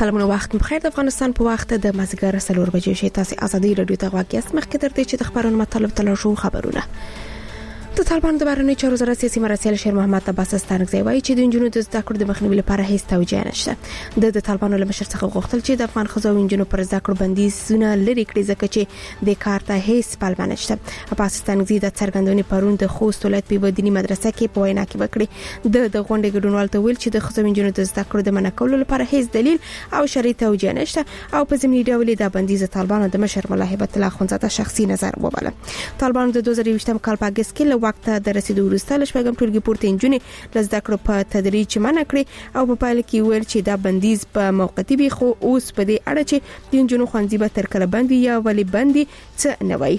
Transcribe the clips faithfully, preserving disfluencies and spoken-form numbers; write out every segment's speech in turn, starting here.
سلامونه وخت بخیر. د افغانستان په وخت د مازیګر څلور بجې شي. تاسو ازادي رادیو ته غواړئ مخکې تر دې چې د خبرونو مطلب تلاشو خبرونه. د طالبانو د بهرنی چارو وزارت سیاسي مرسل شیر محمد عباس ستانکزی وایي چې د انجونو د زده کړو د مخنیوي لپاره هیڅ توجیه نشته. د د طالبانو له مشر څخه غوښتل چې د افغان ښځو او انجونو پر زده کړو بندیزونه لري کړي ځکه چې د کار ته هیڅ پلمه نشته. عباس ستانکزی د څرګندونې پرون د خوست ولایت په ودینی مدرسه کې په وینا کې وکړي. د د غونډې ګډونوال ته ویل چې د ښځو او انجونو د زده کړو د منع کولو لپاره هیڅ دلیل او شرعي توجیه نشته او په ضمني ډول د بندیز طالبانو د مشر ملا هیبت الله اخوندزاده شخصي نظر وباله. طالبانو د دوه زره یوولسم کال په اگست کې له وخت د رسیدو وروسته لشپږم ټولګي پورته انجونې لزده کړو په تدریج منع کړې او په پایله کې ویل چې دا بندیز په موقتی وي، خو اوس په دې اړه چې د انجونو خوندې به تر کله بند یا ولی بندي څه نه وایي.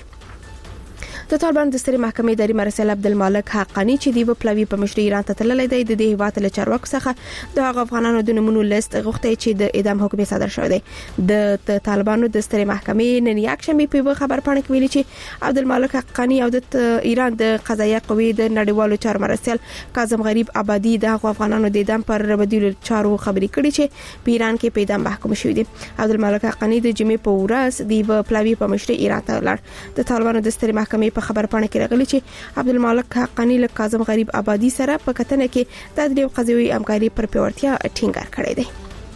د طالبانو د سترې محکمې اداري مرسل عبدالمالک حقانی چې دی په پلوي په مشر ایران ته تللی دی، د دې هیواد له چارواکو څخه د هغه افغانانو د نمونو لیست غوښتي چې د اعدام حکم صادر شوی دی. د طالبانو د سترې محکمې نن یک شنبه په خبر پاڼه کې ویلي چې عبدالمالک حقانی او د ایران د قضایه قوې د نړیوالو چارو مرسل کاظم غریب آبادی د هغه افغانانو د اعدام پر بدیل چارو خبري کړي چې په ایران کې په اعدام محکوم شوی دي. عبدالمالک حقانی د جمعې په ورځ دی په پلوي په مشر ایران ته لاړ. د طالبانو د سترې محکمې په خبر پاڼه کې راغلي چې عبدالمالک حقانی له کاظم غریب آبادی سره په کتنه کې د عدلي او قضایي همکاري پر پیاوړتیا ټینګار کړی دی.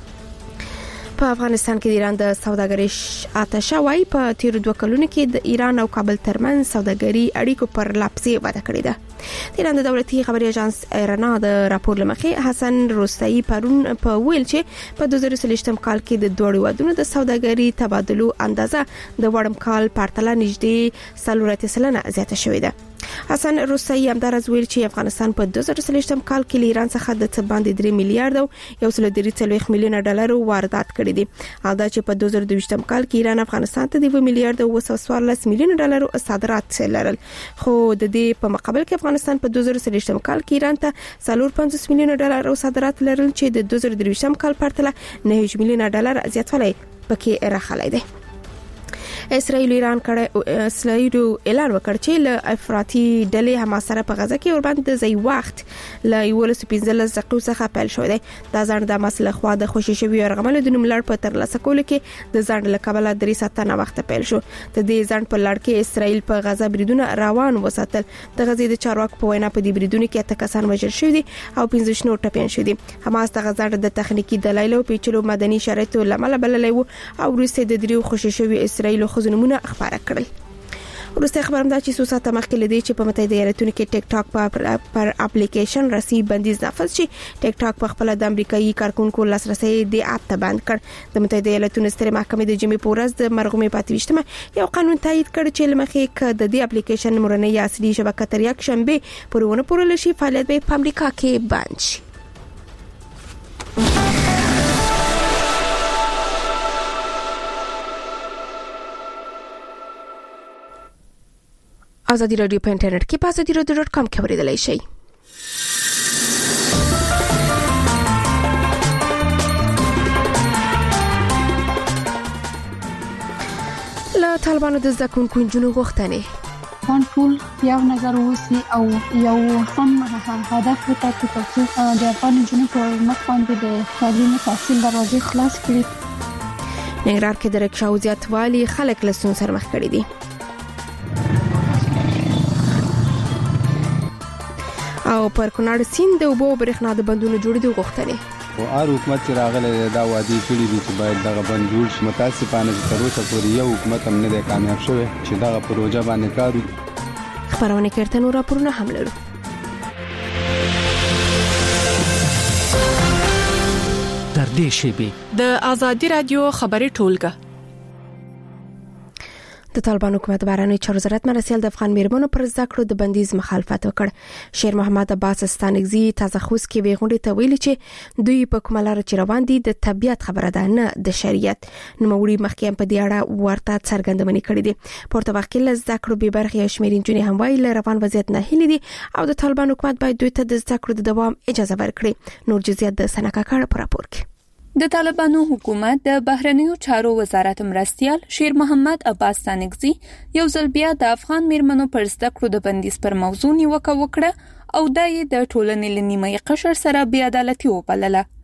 په افغانستان کې د ایران د سوداګریز آتش وای په تیر دوه کلونو کې د ایران او کابل ترمن سوداګري اړیکو پر لاپسي وده کړې ده. د ایران د دولتي خبري اژانس ایرنا د راپور لمخې حسن روستایی پرون په ویل چې په دوه زره څلوېښتم کال کې د دوه ودونو د سوداګري تبادلو اندازه د وړم کال پرتله نږدې څلور سلنه زیاته شوې ده. حسن روستایی همدارس ویل چې افغانستان په دوه زره څلوېښتم کال کې له ایران څخه د څه باندې درې میلیارډ او یو سل درې څلوېښت میلیونه ډالر واردات کړي دي. او دا چې په دوه زره دوه کال کې ایران افغانستان ته د یو میلیارډ او اوه سوه څوارلس میلیونه ډالر صادرات لرل، خو د دې په مقابل کې افغانستان په دوه زره څلوېښتم کال کې ایران ته څلور پنځوس میلیونه ډالر صادرات لرل چې د دوه زره درویشتم کال پرتله نه میلیونه ډالر زیاتوالی پکې راغلی دی. اسرائیل ایران کړه اسرائیل اعلان وکړ چې له افراطي ډلې حماس سره په غزه کې ورباندې د ځای وخت له یولس پنځلس دقیقو څخه پیل شوی دی. دا ځان د حماس له خوا د خوشي شوی ارغمل د نوم لړ په ترلاسه کولو کې د ځان له کبله درې ساعته نه وخت پیل شو. د دې ځان په لړ کې اسرائیل په غزه بریدونه روان وساتل. د غزې د چارواکو په وینا په دې بریدونو کې اته کسان وژل شوي دي او پنځه نور ټپیان شوي دي. حماس د غزه د تخنیکی دلایل او پیچلو مدني شرایطو لامل بللی وو او وروسته د دریو خوشي شوی اسرائیل خزنمونه خبره کړل. ورسته خبرم دا چې سوساته مخکې لدی چې په متحده ایالاتونو کې ټیک ټاک پر, پر اپلیکیشن رسمي بندیز نافذ شي. ټیک ټاک په خپل د امریکایي کارکونکو لاسرسي د اپ ته بند کړ. د متحده ایالاتونو سترې محکمې د جمعې په ورځ د مرغومې پاتويشتمه یو قانون تایید کړ چې لمخې ک د دې اپلیکیشن مورنۍ اصلي شبکه تر یک شنبه پرونه پورل شي فعالیت به په امریکا کې بند شي. ازادي رادیو په انټرنیټ کې په ازادي رادیو ډاټ کام کې اوریدلای شئ. له طالبانو د زده کوونکو نجونو غوښتنې افغان ټول یو نظر وسی او یو هم هدف وټاکي چې د افغان نجونو په مخ باندې د تعلیم تحصیل دروازې خلاص کړي. ننګرهار کې د رکشاو زیاتوالی خلک له ستونزو سره مخ کړي دي. او پر کونړ سیند د اوبو برېښنا د بندونو جوړېدو غوښتنې او هر حکومت چې راغلی دا وعده کړې دي چې باید دغه بند جوړ شي. متاسفانه چې تر اوسه پورې یو حکومت هم نه دی کامیاب شوی چې دغه پروژه باندې کار وکړي. خبرونه کړه نور راپورونه هم لرو. تر دې شیبې د ازادي رادیو خبري ټولګه. د طالبانو حکومت بهرنی چارو وزارت مرسل د افغان میرمنو پر زده کړو د بندیز مخالفت وکړ. شیر محمد عباس ستانکزی تازه خوست کې به غونډه ته ویلي چې دوی په کومه لار چې روان دي د طبيعت خبره ده نه د شریعت. نوموړي مخکې په دې اړه ورته څرګندونه کړې ده. پورته وخت کې زده کړو به برخه شمیر انجونې هم وایي له روان وضعیت نه هلي دي او د طالبانو حکومت باید دوی ته د زده کړو د دوام اجازه ورکړي. نور جزئیات د سنکا کړه پر راپور کې. د طالبانو حکومت د بهرنیو چارو وزارت مرستيال شیر محمد عباس ستانکزی یو ځل بیا د افغان میرمنو پر زده کړو د بندیز پر موضوع نیوکه وکړه او دا یې د ټولنې له نیمه قشر سره بې عدالتي وبلله.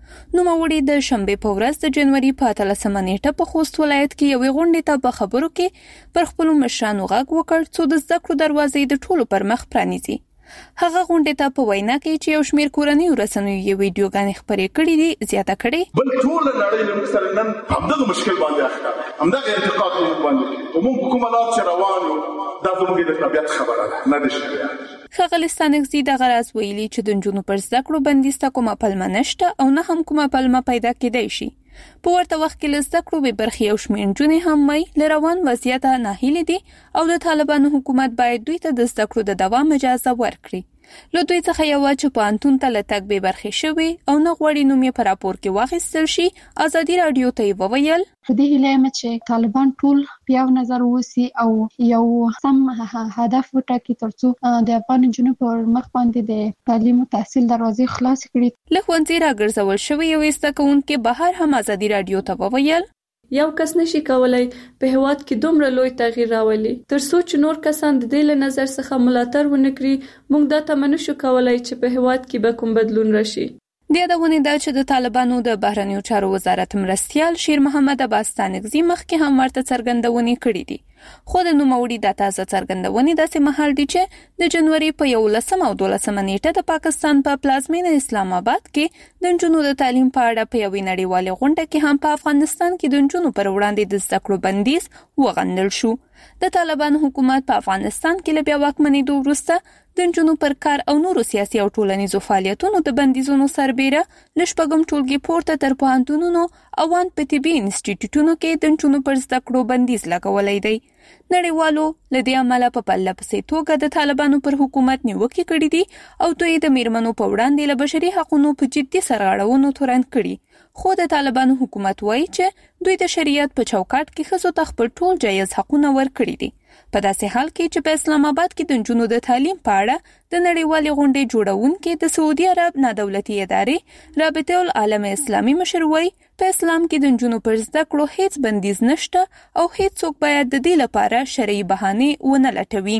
نوموړي د شنبه په ورځ د جنوري په اتلسمه نیټه په خوست ولایت کې یوې غونډې ته په خبرو کې پر خپل مشرانو غږ وکړ څو د زده کړو دروازې د ټولو پر مخ پرانیزي. هغه غونډې ته په وینا کې چې یو شمېر کورنۍ رسنیو یې ویډیوګانې خپرې کړې دي زیاته کړې. بل ټول نړۍ له مثلا نن همدغه مشکل باندې اخته همدغه انتقاد باندې کوم کومه لار چې روانو دا زموږ د طبيعت خبره ده نه د شریعت. ښاغلي ستانکزي د غراز ویلي چې د نجونو پر زده کړو بندیز ته کومه پلمه نشته او نه هم کومه پلمه پیدا کېدای شي. په ورته وخت کې له زده کړو بې برخې او شمېر نجونې هم وایي له روان وضعیته ناهیلې دي او د طالبانو حکومت باید دوی ته د زده کړو د دوام اجازه ورکړي. له دوی څخه یوه چې پوهنتون ته له تګ بې برخې شوي او نه غواړي نوم یې په راپور کې واخیستل شي، ازادي راډیو ته یې وویل په دې هیله یم چې طالبان ټول په یو نظر ووسي او یو سم هدف وټاکي ترڅو د افغان نجونو پر مخ باندې د تعلیم او تحصیل دروازې خلاص کړي. له ښوونځي راګرځول شوی یو زده کوونکی بهر هم ازادي راډیو ته وویل یو کس نشي کولای په هیواد کې دومره لوی تغییر راولي ترڅو چې نور کسان د دې له نظر څخه ملاتړ ونکړي. موږ دا تمنه شو کولای چې په هیواد کې به کوم بدلون راشي. د یادونې ده چې د طالبانو د بهرنیو چارو وزارت مرستیال شیر محمد عباس ستانکزي مخکې هم ورته څرګندونې کړې دي، خو د نوموړي د تازه څرګندونې داسې مهال دي چې د جنوري په یولسمه او دولسمه نیټه د پاکستان په پلازمینه اسلام آباد کې د نجونو د تعلیم په اړه په یوې نړیوالې غونډه کې هم په افغانستان کې د نجونو پر وړاندې د زده کړو بندیز وغندل شو. د طالبانو حکومت په افغانستان کې له بیا واکمنېدو وروسته د نجونو پر کار او نورو سیاسي او ټولنیزو فعالیتونو د بندیزونو سربیره له شپږم ټولګي پورته تر پوهنتونونو او ان په طبي انسټیټیوټونو کې د نجونو پر زده کړو بندیز لګولی دی. نړیوالو له دې امله په پرله پسې توګه د طالبانو پر حکومت نیوکې کړې دي او دوی د میرمنو په وړاندې له بشري حقونو په جدي سرغړونو تورن کړي. خو د طالبانو حکومت وایي چې دوی د شریعت په چوکاټ کې ښځو ته خپل ټول جایز حقونه ورکړي دي. په داسې حال کې چې په اسلام آباد کې د نجونو د تعلیم په اړه د نړیوالې غونډې جوړونکي د سعودي عرب نادولتي ادارې رابطه العالم اسلامي مشر وایي په اسلام کې د نجونو پر زده کړو هیڅ بندیز نشته او هیڅوک باید د دې لپاره شرعي بهانې ونه لټوي.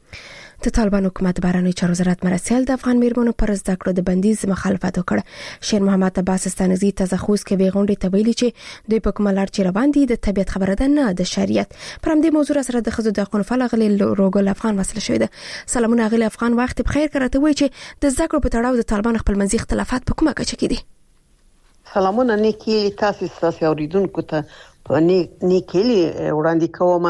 د طالبان حکومت بهرنی چارو وزارت مرستیال د افغان میرمنو پر زده کړو د بندیز مخالفت وکړ. شیر محمد عباس ستانکزي تازه خوست کې به غونډې ته ویلي چې دوی په کومه لار چې روان دي د طبيعت خبره ده نه د شریعت. پر همدې موضوع سره د ښځو د حقوقو فعال غلي روګل افغان وصل شوی ده. سلامونه غلي افغان، وخت بخیر. کړه وایي چې د زده کړو په تړاو د طالبان خپل منځي اختلافات په کومه کچه کې دي؟ سلامونه نیکی تاسو تاسو اوریدونکو ته په نیکی وړاندې کوم.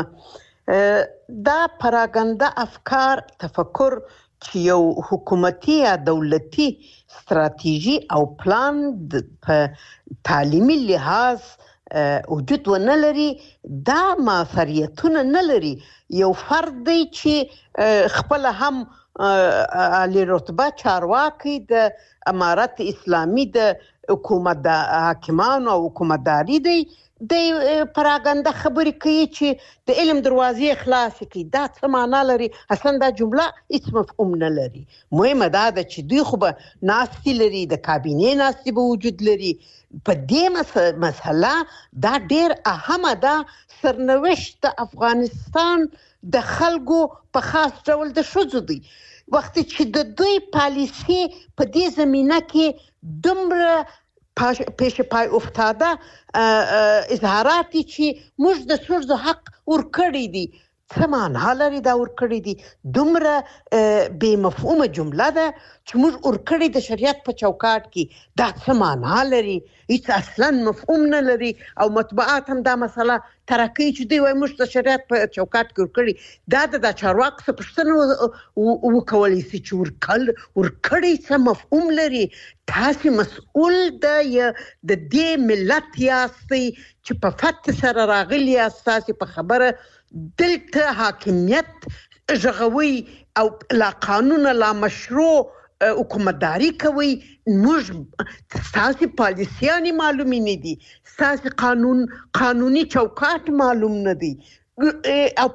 دا پراګنده افکار تفکر چې یو حکومتي یا دولتي ستراتیژي او پلان په تعلیمي لحاظ وجود ونه لري، دا موثریتونه نه لري. یو فرد دی چې خپل هم عالی رتبه چارواکي د امارت اسلامي د حکومت د حاکمانو او حکومتداري دی، د پراګنده خبرې کوي چې د علم دروازې خلاص کړي. دا څه معنا لري؟ اصلا دا جمله هیڅ مفهوم نه لري. مهمه دا ده چې دوی خو به ناستې لري، د کابینې ناستې به وجود لري. په دې مسله دا ډېر اهمه ده. سرنوشت د افغانستان د خلکو په خاص ډول د ښځو دی. وخت چې د دوی پالیسي په دې زمینه کې دومره پیش پای افتاده اظهارات چې موږ د ښځو حق ورکړی دي، څه معنا لري دا ورکړی دي؟ دومره بې مفهومه جمله ده چې موږ ورکړی د شریعت په چوکاټ کې. دا څه معنا لري؟ هیڅ اصلا مفهوم نه لري. او مطبوعات هم دا مسله ترکي چې دوی وایي موږ د شریعت په چوکاټ کې ورکړی. دا د چارواکو څخه پوښتنه وکولی شي چې ورکړی څه مفهوم لري؟ تاسو مسؤل د د دې ملت یاستئ چې په فتح سره راغلی یاست. تاسو په خبره دلته حاکمیت ژغوي او لا قانون لا مشروع حکومتداري کوي. موږ تاسو پالیسیانی معلوم نه دي، تاسو قانون قانوني چوکاټ معلوم نه دي او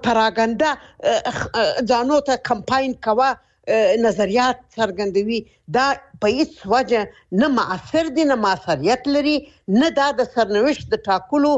پراګنده ځانو ته کمپاین کوي، نظریات څرګندوي. دا په هیڅ وجه نه معاصر دي، نه معاصریت لري، نه دا د سرنوشت د ټاکلو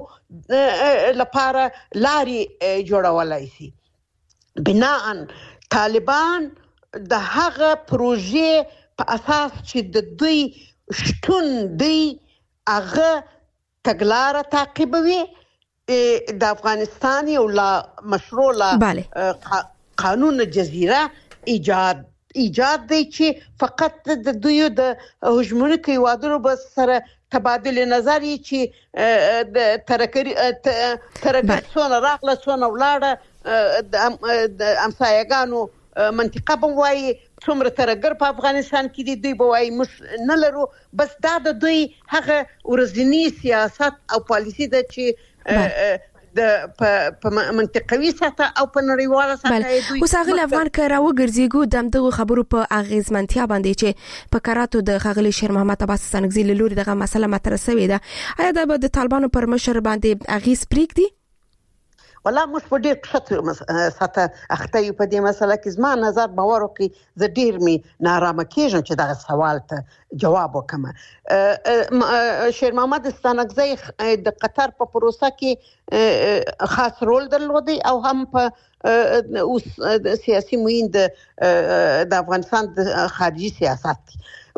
لپاره لارې جوړولای شي. بناءً طالبان د هغه پروژې په اساس چې د دوی شتون دی هغه تګلاره تعقیبوي د افغانستان یو لا مشروع لا قانون جزیره ایجاد ایجاد دی چې فقط د دوی د هجمونیک هیوادونو بس سره تبادله نظر چې د ترکری ترکسونه راغله څونه ولاړه د امسایګانو منطقه بوای څومره ترګر په افغانستان کې دي دوی بوای مش نه لرو بس دا د دوی هغه ورځنی سیاست او پالیسی د چې د په منطقوي سطح او په نړیواله سطح دوی اوس هغه افغان کراو ګرځيګو د دغه خبرو په اغیزمنتیا باندې چې په کراتو د خغلی شیر محمد عباس ستانکزی له لوري دغه مسله مطرح شوې ده آیا د طالبانو پر مشر باندې اغیز پریږدي والله موږ په ډېر ښه ساته اخته یو په دې مسله کې زما نظر باور وکړي زه ډېر مې نارامه کېږم چې دغه سوال ته جواب وکم شیر محمد ستانکزی د قطر په پروسه کې خاص رول درلودي او هم په اوس سیاسي معین د افغانستان د خارجي سیاست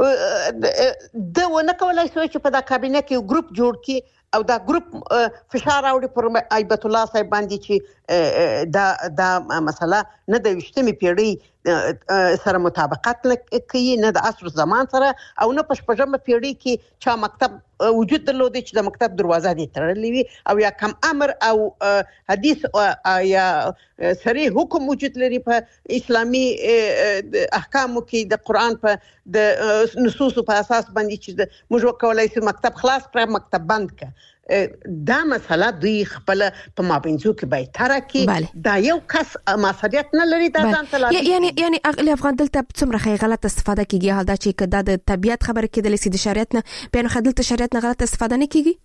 د ونه کولای شو چې په د کابینه کې ګروپ جوړ کړي او دا ګروپ فشار راوړي پر ایبت الله صاحب باندې چې دا دا مسله نه د وشتمې پیړۍ سره مطابقت کوي نه د عصر زمان سره او نه په شپږمه پیړۍ کې چې مکتب وجود درلودي چې د مکتب دروازه دي تړلې وي او یا کم امر او حدیث یا صریح حکم وجود لري په اسلامي احکامو کې د قران په د نصوص په اساس باندې چې موږ وکولای شو مکتب خلاص کړو مکتب بند کړو دا مسله دوی خپل په مابینځو کې به ترکي دا یو کس مسؤلیت نه لري دا ځان ته لري یعنی یعنی اغلی افغان دلته څومره غلط استفاده کیږي حال دا چې کدا د طبيعت خبره کېدل سي د شریعت نه بین خدلته شریعت نه غلط استفاده نه کیږي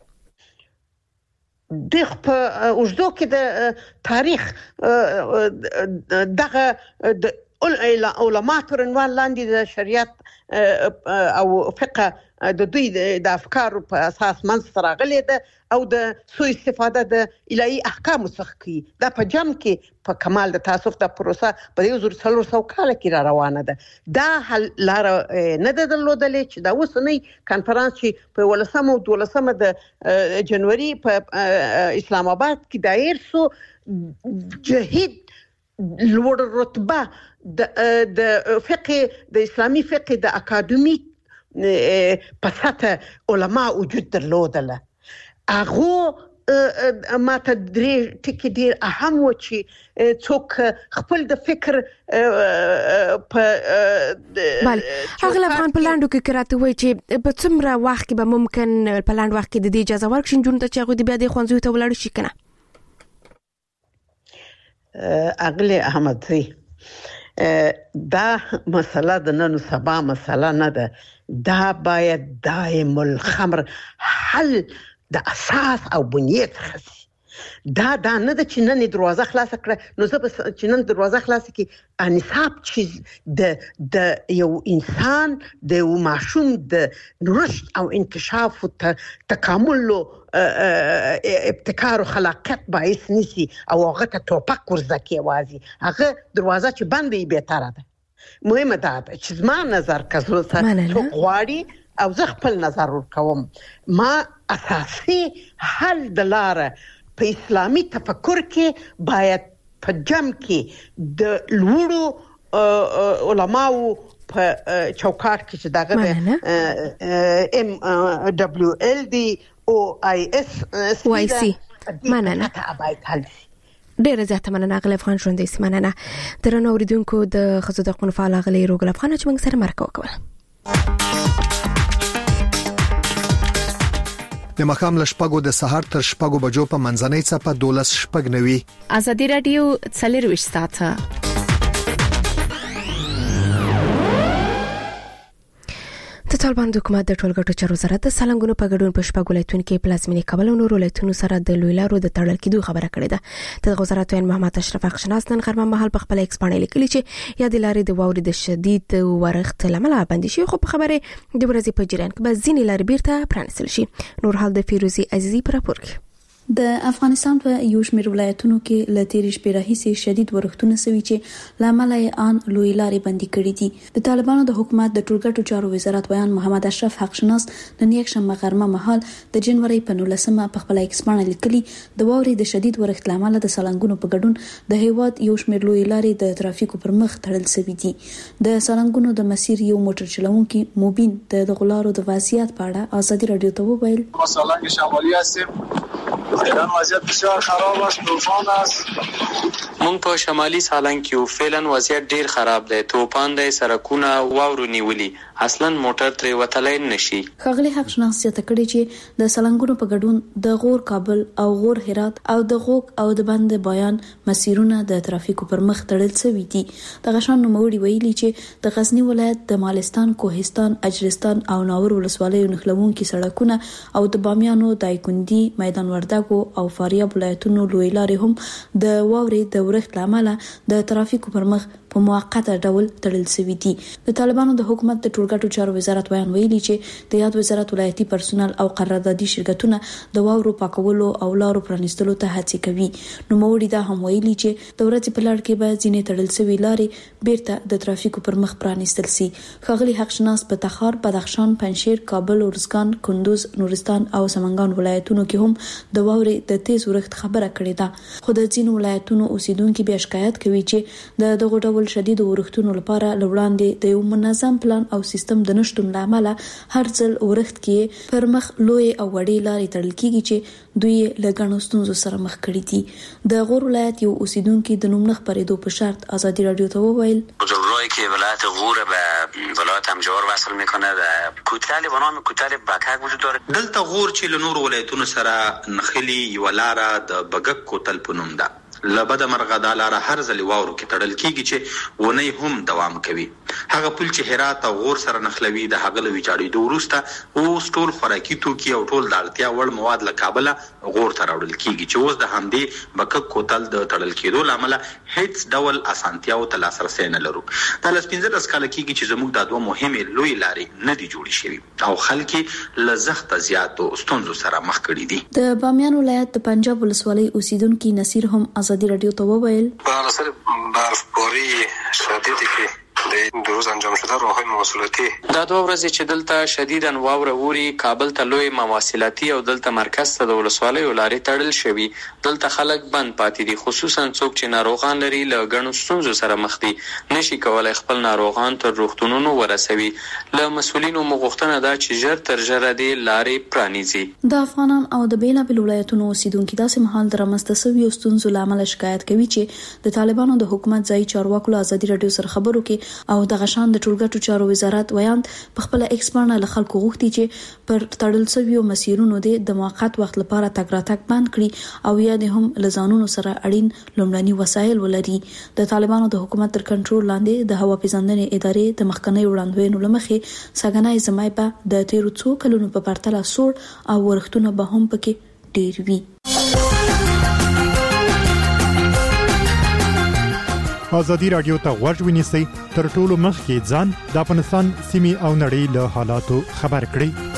د په اوجدو کې د تاریخ دغه د علماء تر عنوان لاندې د شریعت او فقه د دوی د افکارو په اساس منځ راغلي ده او د سوء استفاده د الهي احکام څخه کوي دا په جام کې په کمال د تاسف د پروسه په یو زر څلور سو کال کې را روانه ده دا حل لار نه ده درلودلې چې دا اوسنی کانفرنس چې په ولسمه او دولسمه د جنوري په اسلام آباد کې دایر سو جهید لوړ رتبه د د فقه د اسلامي فقه د اکاډمیک په سطح علماء وجود درلودله هغه ما ته درې ټکي ډېر اهم و چې څوک خپل د فکر په بله هغه افغان په لاندو کې کراته وای چې په څومره وخت کې به ممکن په لاند وخت کې د دې اجازه ورکړي جون ته چې هغه د بیا د خوانځو ته ولاړ شي کنه اغلی احمدزی دا مسله د نن سبا مسله نه ده دا باید دائم الخمر حل د اساس او بنیاد خاص دا دا نه د چنن دروازه خلاص کړه نو زه به چنن دروازه خلاص کی انصاف چیز د د یو انسان د یو معشوم د رشد او انکشاف او تکامل ابتکار او خلاقیت باعث نسی او هغه ته توپک ورزکی وازي هغه دروازه چې بندې به تر ده مهمه ده چې زما نظر کزو سره غواړي او زه خپل نظر ورکوم ما اساسي حل د لاره په اسلامي تفکر کې باید په جمع کې د لوړو علماو په چوکاټ کې چې دغه ام دبليو ال دي او اي اس او اي سي مننه ډیره زیاته مننه غل افغان ژوندې سیمانه درنو اوریدونکو د خزو د قانون فعال غلي روغل افغان چې موږ سره مرکه وکړه د مخام لشپګو د سحر تر شپګو بجو په منځنۍ صفه دولس شپګ نوي ازادي رادیو څلور ساعته د طالبان حکومت د ټولګټو چارو وزارت د سالنګونو په ګډون په شپږ ولایتونو کې پلازمینې کابل او نور ولایتونو سره د لوی لارو د تړل کېدو خبره کړې ده د وزارت وین محمد اشرف اخشناس نن غرمه مهال په خپل ایکس باندې لیکلي چې یا د لارې د واورې د شدید ورښت لامل باندې شي خو په خبره د ورځې په جریان کې به ځینې لارې بیرته پرانیستل شي نور حال د فیروزي عزیزي پر راپور کې د افغانستان په یو شمېر ولایتونو کې له تیرې شپې راهیسې شدید ورښتونه سوي چې لامل یې ان لوی لارې بندي کړې دي. د طالبانو د حکومت د ټولګټو چارو وزارت ویان محمد اشرف حق شناس نن یک شنبه غرمه مهال د جنوري په نولسمه په خپل ایکس باندې لیکلي د واورې د شدید ورښت لامل د سالنګونو په ګډون د هیواد یو شمېر لوی لارې د ترافیکو پر مخ تړل سوي دي. د سالنګونو د مسیر یو موټر چلوونکي موبین د دغلارو د وضعیت په اړه ازادي رادیو ته وویل: سالنگ شمالی هستیم، فعلا وضعیت بسیار خراب است، طوفان است. مونږ په شمالي سالنګ کې فعلا وضعیت ډیر خراب دی، طوفان دی، سرکونه واورو نیولي، اصلا موټر ترې وتلای نشي. ښاغلي حق شناس ته کړي چې د سالنګونو په ګډون د غور کابل او غور هرات او د غوګ او د بند بیان مسیرونه د ترافیکو پر مخ تړل شوي دي. د غشان نوموړي ویلي چې د غزنی ولایت د مالستان، کوهستان، اجرستان او ناور ولسوالیو نښلونکي سړکونه او د بامیانو، دایکنډي، میدان وردګو او فاریاب ولایتونو لوی لارې هم د واورې د ورښت لامل د ترافیکو پر مخ په موقته ډول تړل شوي دي. د طالبانو د حکومت د ټولګټو چارو وزارت ویان ویلي چې د یاد وزارت ولایتي پرسونل او قراردادي شرکتونه د واورو پاکولو او لارو پرانیستلو ته هڅې کوي. نو موړي دا هم ویلي چې د ورځې په لړ کې به ځینې تړل شوي لارې بیرته د ترافیکو پر مخ پرانیستل شي. ښاغلي حق شناس په تخار، بدخشان، پنجشیر، کابل، ارزګان، کندوز، نورستان او سمنګان ولایتونو کې هم د واورې د تیز ورښت خبره کړې ده. خو د ځینو ولایتونو اوسیدونکو بیا شکایت کوي چې د دغه ډول شدید ورښتونو لپاره لوړاندې د یو منظم پلان او سیستم د نشټون لامل هر ځل ورښت کې پر مخ لوی او وړې لارې تړل کیږي چې دوی له ګڼو ستونزو سره مخ کړي دي. د غور ولایت یو اوسیدونکو د نوم نه خبرېدو په شرط ازادي رادیو ته وویل: بزرگراهی که ولایت غور به ولایت همجوار وصل میکنه و کوتل به نام کوتل بکک وجود داره. دلته غور چې له نورو ولایتونو سره نخلي یو لاره د بګک کوتل په نوم ده. لبد مرغه د لاره هر ځل واورو کې تړل کیږي چې ونی هم دوام کوي. هغه پل چې هرات او غور سره نخلوي د هغه لوي چاړې د ورسته او ټول خوراکي توکي او ټول د اړتیا وړ مواد له کابل غور ته راوړل کیږي چې اوس د همدې بکک کوتل د تړل کېدو لامل هیڅ ډول اسانتیا او لاسرسي نه لرو. د لسپینځه کال کېږي چې زموږ د دوه مهمه لوی لارې نه دی جوړې شوی او خلک لزخت زیاتو ستونزو سره مخ کړي دي. د بامیان ولایت د پنجاب ولسوالۍ اوسیدونکو نصیر هم ازادي رادیو ته وویل: بر اثر برفباری شدیدی که د روز انجام شده راههای مواصلاتی دا دوه ورځې چې دلته شدیداً واوره ووري، کابل ته لوی مواصلاتي او دلته مرکز ته د ولسوالیو لارې تړل شوي. دلته خلک بند پاتې دي، خصوصا څوک چې ناروغان لري له ګڼو ستونزو سره مخ دي، نشي کولای خپل ناروغان تر روغتونونو ورسوي. له مسؤلینو مو غوښتنه ده چې ژر تر ژره دې لارې پرانیزي. د افغانان او د بیلابیلو ولایتونو اوسیدونکو داسې مهال د رامنځته شویو ستونزو له امله شکایت کوي چې د طالبانو د حکومت ځایي چارواکو له ازادي رادیو سره خبرو کې او د غشان د ټولګټو چارو وزارت ویاند په خپل ایکس باندې له خلکو غوښتي چې پر تړل شویو مسیرونو د موقت وخت لپاره تګ راتګ بند کړي او یا د هم لزانونو سره اړین لومړني وسایل ولري. د طالبانو د حکومت تر کنټرول لاندې د هوا پیژندنې ادارې د مخکنی وړاندوینو لمخې سګنای زمای په د تیرو څو کلونو په پرتله سوړ او ورښتونه به هم پکې ډیر وي. ازادي رادیو ته غوږ ونیسئ، تر ټولو مخکې ځان د افغانستان سیمې او نړۍ له حالاتو خبر کړئ.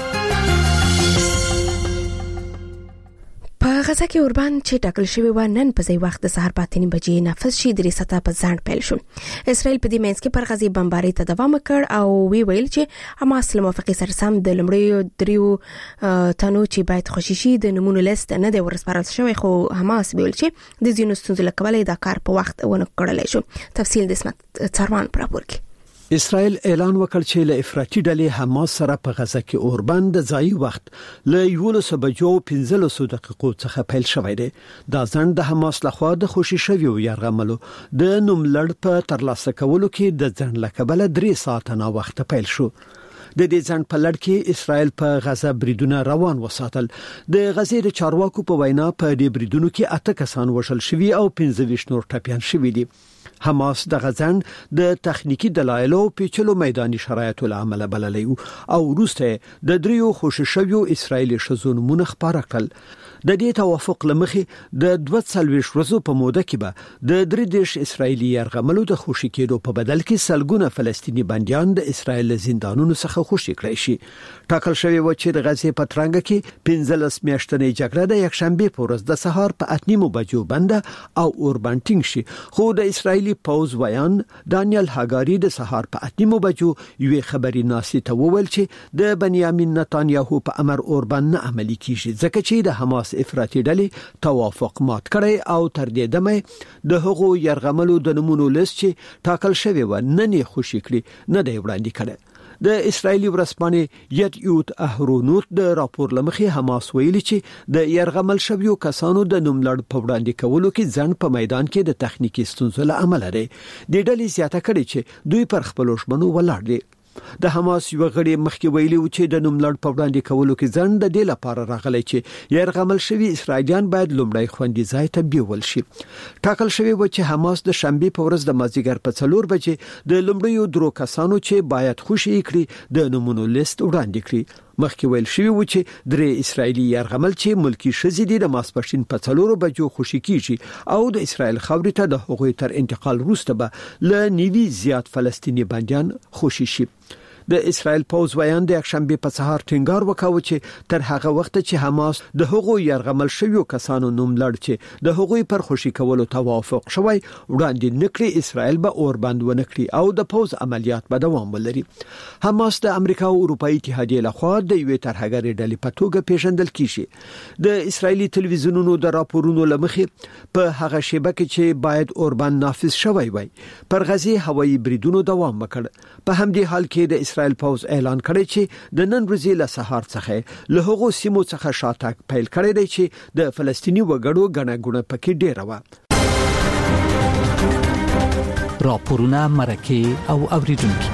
په غزا کې اوربان چې ټاکل شوی و نن په ځای وخت د سهار پاتې نیمه بجې نفس شي درې ساعته په ځان پیل شو. اسرائیل په دې منځ کې پر غزا بمبارۍ ته دوام وکړ او وی ویل چې حماس له موافقې سره سم د لمړیو دریو تنو چې باید خوشي شي د نمونه لیست نه دی ورسپارل شوی، خو حماس ویل چې د ځینو ستونزو له کبله دا کار په وخت ونه کړلی شو. تفصیل د اسمت څاروان پر راپور کې. اسرائیل اعلان وکړ چې له افراطي ډلې حماس سره په غزا کې اوربان د ځای وخت له یولس بجو پنځلس دقیقو څخه پیل شوی دی. دا ځند د حماس لخوا د خوشي شویو یرغملو د نوملړ په ترلاسه کولو کې د ځند لکبله درې ساعته نا وخت پیل شو. د دې ځند په لړ کې اسرائیل په غزا بریدونه روان وساتل. د غزې د چارواکو په وینا په دې بریدونو کې اته کسان وژل شوي او پنځه ویشت نور ټپيان شوي دي. حماس د غزن د تخنیکی دلایلو پیچلو میداني شرایطو لامل بللی او روسته د دریو خوششویو اسرایلی شزون مونږ خبره کړل. د دې توافق لمخې د دوه څلويش ورځو په موده کې به د درې دیش اسرایلی يرغملو د خوشی کېدو په بدل کې سلګونه فلسطینی بنديان د اسرایل زندانونو څخه خوشی کړی شي. ټاکل شوی و چې د غزې په ترنګ کې پنځلس میاشتنې جګړه د یکشنبه په ورځ د سهار په اتنیمو بجو بنده او اوربانټینګ شي، خو د اسرایلی پوز ویان دانیل هاګاری د سهار په اتنیمو بجو یو خبري ناسي ته وویل چې د بنیامین نتانیاهو په امر اوربان نه عملي کیږي ځکه چې د حماس افراطي ډلې توافق مات کړي او تر دې دمه د هغو يرغملو د نمونو لیست چې ټاکل شوی و نه نه خوشی کړي نه دی وړاندې کړي. د اسرایلی ورسپانې یت یوت اهرونوت د راپور لمخې حماس ویلي چې د يرغمل شویو کسانو د نوملړ په وړاندې کولو کې ځن په میدان کې د تخنیکی ستونزو له امله لري. د ډلې زیاته کړي چې دوی پر خپل ژمنو ولاړ دي. د حماس یو غړي مخکې ویلي و چې د نوملړ په وړاندې کولو کې ځن د دې لپاره راغلی چې يرغمل شوی اسرایلیان باید لومړی خوندي ځای ته بیول شي. ټاکل شوی و چې حماس د شنبه په ورځ د مازیګر په څلور بجې د لومړیو درو کسانو چې باید خوشی کړي د نمونو لیست وړاندې کړي. مخکې ویل شوی و چې درې اسرایلی يرغمل چې ملکی شزې دي د ماسپښین په څلورو بجو خوشی کیږي او د اسرایل خاورې ته د هغوی تر انتقال وروسته به ل نیوي زیات فلسطینی بنديان خوشی شي. د اسرایل پوز ویان د یکشنبه په سهار ټینګار وکاوه چې تر هغه وخت چې حماس د هغو يرغمل شویو کسانو نوملړ چې د هغوی پر خوشی کولو توافق شوی وړاندې نکړي اسرایل به اور بند ونکړي او د پوز عملیات به دوام ولري. حماس د امریکا او اروپאי اتحادیه لخوا د یوې ترهګرې ډلې په توګه پیژندل کیږي. د اسرایلی تلویزیونونو د راپورونو لمخې په هغه شیبه کې چې باید اور بند نافذ شوی وای پر غزې هوایي بریدونو دوام وکړ. په همدې حال کې د اسرایل پوز اعلان کړی چې د نن ورځې له سهار څخه له هغو سیمو څخه شاتګ پیل کړی دی چې د فلسطینی وګړو غنه غونه پکې ډیر و. راپورونه مرکه او اوریدونکو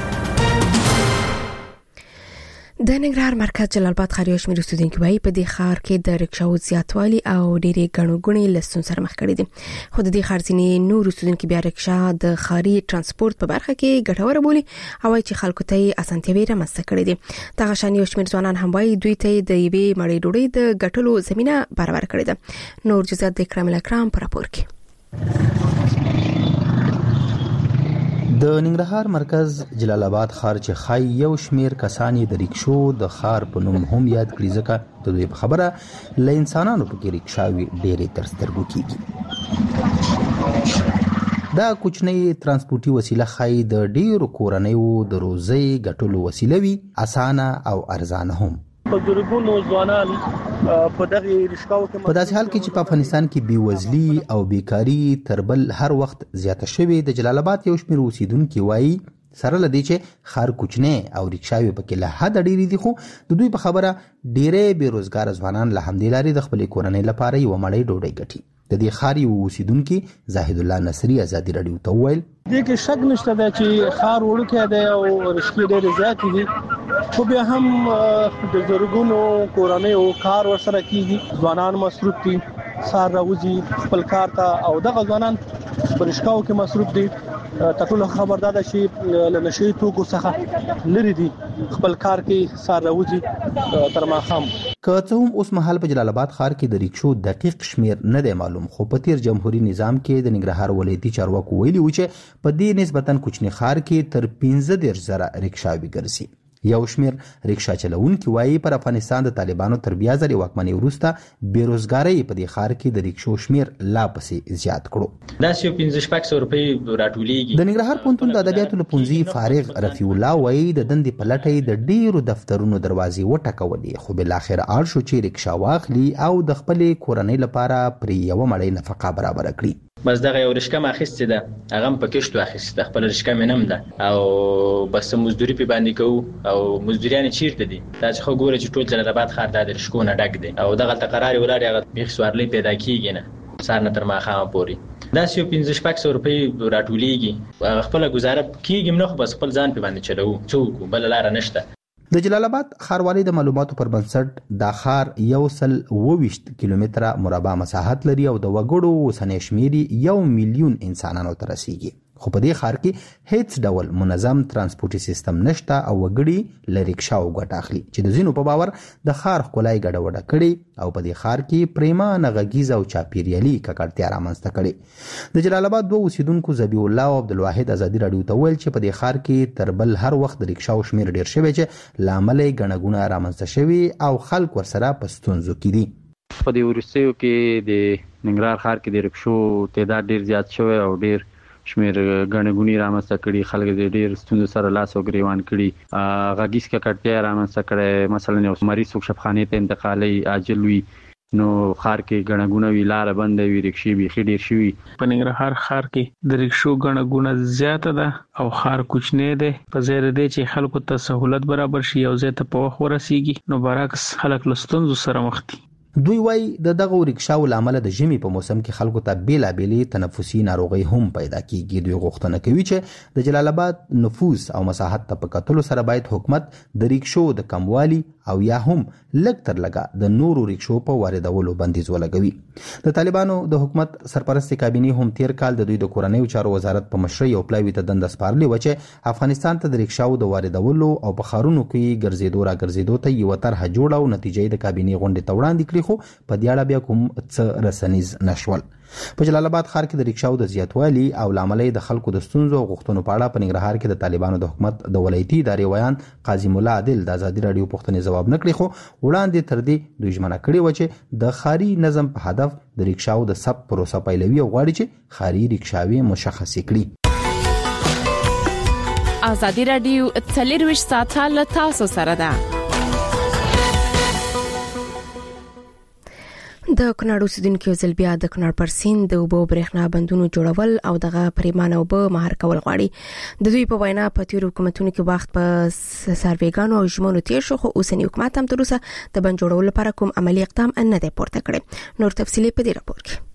د ننګرهار مرکز جلال آباد ښار یو شمېر اوسیدونکو وايي په دې ښار کې د رکشاو زیاتوالی او ډېرې ګڼو ګڼې لسون سره مخ کړي دي، خو د دې ښار ځینې نور اوسیدونکو بیا رکشا د ښاري ترانسپورت په برخه کې ګټوره بولي او وايي چې خلکو ته اسانتیاوې رامنځته کړي دي. دغه شان یو شمېر ځوانان هم وايي دوی ته د یوې مړۍ ډوډۍ د ګټلو زمينه برابر کړې ده. نور جزئیات د اکرام الاکرام په راپور کې. د ننګرهار مرکز جلال آباد ښار چې خای یو شمیر کسانی د ریکشو د ښار په نوم هم یاد کړي ځکه د دوی په خبره ل انسانانو په کې ریکشاوي ډېرې تر سترګو کیږي. دا کوچنی ترانسپورتي وسیله خای د ډېرو کورنیو د روزي ګټلو وسیله وي، اسانه او ارزانه هم. په ګرګونو ځوانان په دغه ریشکاو کې په داسې حال کې چې په افغانستان کې بیوزلي او بیکاری تر بل هر وخت زیاته شوې، د جلال آباد یو شمېر اوسیدونکو وایي سره لدی چې خار کوچنی او ریکشاوي پکې له حد ډېری دي، خو د دوی په خبره ډېرې بیروزګار ځوانان له همدې لارې د خپل کورنۍ لپاره یو مړۍ ډوډۍ ګټي. د دې خار یو اوسیدونکو زاهد الله نصری ازادي رادیو ته وویل دې کې شک نشته دا چې خار وړوکی دی او رشکې ډېرې زیاتې دي، خو بیا هم د زرګونو کورنیو کار ورسره کیږي، ځوانان مصروف دي، سار راوځي خپل کار ته او دغه ځوانان په رشکاو کې مصروف دي. تاسو خبردار ده چې له نشي توکو څخه لري دي، خپل کار کې سار راوځي تر ماښام. که څه هم اوس مهال په جلال آباد ښار کې د ریکشو دقیق شمیر نه دی معلوم، خو په تیر جمهوریت نظام کې د ننګرهار ولایتي چارواکو ویلي و چې په دې نسبتاً کوچني ښار کې تر پنځه دېرش زره ریکشاوي ګرځي. یو شمیر ریکشا چلونکي وایي پر افغانستان د طالبانو تر بیا ځلې واکمنۍ وروسته بیروزګارۍ په دې ښار کې د ریکشو شمیر لا پسې زیات کړو. دا چې پنځه شپږ سوه روپۍ راټولېږي. د ننګرهار پوهنتون د ادبیاتو له پوهنځي فارغ رفیع الله وایي د دندې په لټه د ډیرو دفترونو دروازې وټکولې، خو بالاخره اړ شو چې ریکشا واخلي او د خپلې کورنۍ لپاره پرې یوه مړۍ نفقه برابر کړي. بس دغه یو رشکه ما اخیستې ده، هغه هم په کښتو اخیستې ده، خپل رشکه مې نم ده او بس مزدوري پې باندې کوو او مزدوریان چیرته دي؟ دا چې خو ګوره چې ټول جلال آباد ښار دا د رشکو نه ډک دی او دغلته قرارې ولاړې هغه بیخي سوارلۍ پیدا کېږي نه سهار نه تر ماښامه پورې. داسې یو پنځه شپږ سوه روپۍ راټولېږي، هغه خپله ګزاره کېږي هم نه، خو بس خپل ځان پې باندې چلوو، څه وکړو، بله لاره نشته. د جلال آباد ښاروالۍ د معلوماتو پر بنسټ دا ښار یو سل اووه ویشت کیلومتره مربع مساحت لري او د وګړو اوسنی شمېر یو میلیون انسانانو ته رسیږي. خو په دې ښار کې هیڅ ډول منظم ترانسپورتي سیستم نشته او وګړي ل ریکشاو ګټه اخلي چې د زینو په باور د ښار ښکلای ګډوډه کړي او په دې ښار کې پریمانه غږیزه او چاپیریالي ککړتیا رامنځته کړي د جلال آباد دوه اوسیدونکو ذبیح الله او عبدالواحد ازادي راډیو ته ویل چې په دې ښار کې تر بل هر وخت د ریکشاو شمیر ډیر شوی چې لامل یې ګڼه ګوڼه رامنځته شوي او خلک ورسره په ستونزو کې دي. په دې وروستیو کې د ننګرهار ښار کې د ریکشو تعداد ډیر زیات شوی او ډیر شمیر ګڼه ګوڼې رامنځته کړي، خلک د ډیر ستونزو سره لاس او ګریوان کړي، غږیز ککړتیا رامنځته کړي. مثلا یو مریض څوک شفخانې ته انتقالي عاجل وي نو خار کې ګڼه ګوڼه وی، لار بند وي، ریکشې بیخي ډیر شوي. په ننګرهار ښار کې د ریکشو ګڼه ګوڼه زیاته ده او ښار کوچنی دی، په ځای دی چې خلکو ته سہولت برابر شي او ځای ته په وخت ورسیږي، نو برعکس خلک له ستونزو سره مخ دي. دوی وايي د دغه ریکشاو لامل د ژمي په موسم کې خلکو ته بیلابېلې تنفسي ناروغي هم پیدا کیږي. دوی غوښتنه کوي چې د جلال آباد نفوس او مساحت ته په کتلو سره باید حکومت د ریکشو د کموالي او یا هم لږ تر لږه د نورو ریکشو په واردولو بندیز ولګوي. د طالبانو د حکومت سرپرست کابینې هم تیر کال د دوی د کورنیو چارو وزارت په مشرۍ یو پلاوي ته دنده سپارلې و چې افغانستان ته د ریکشاو د واردولو او په ښارونو کې ګرځېدو را ګرځېدو ته یوه طرحه جوړه او نتیجه د کابینې غونډې ته وړاندې کړې، خو په دې اړه بیا کوم څه رسنیز نشول. په جلال آباد ښار کې د ریکشاو د زیاتوالي او لامل د خلکو د ستونزو او غوښتنو په اړه په ننګرهار کې د طالبانو د حکومت د ولایتي ادارې ویان قاضي مولا عادل د ازادي راډیو پوښتنې ځواب نه کړي، خو وړاندې تر دې دوی ژمنه کړې و چې د ښاري نظم په هدف د ریکشاو د ثبت پروسه پیلوي او غواړي چې ښاري ریکشاوې مشخصې کړي. ازادي راډیو څلرویشت ساعته له تاسو سره ده. د کونړ اوسیدونکو ځل بیا د کونړ پر سیند د اوبو برېښنا بندونو جوړول او دغه پریمانه اوبه مهار کول غواړي. د دوی په وینا په تیر حکومتونو کې وخت په سروېګانو او ژمنو تیر شو، خو اوسنی حکومت هم تر اوسه د بند جوړولو لپاره کوم عملی اقدام نه دی پورته کړی. نور تفصیلی په دې راپور کې.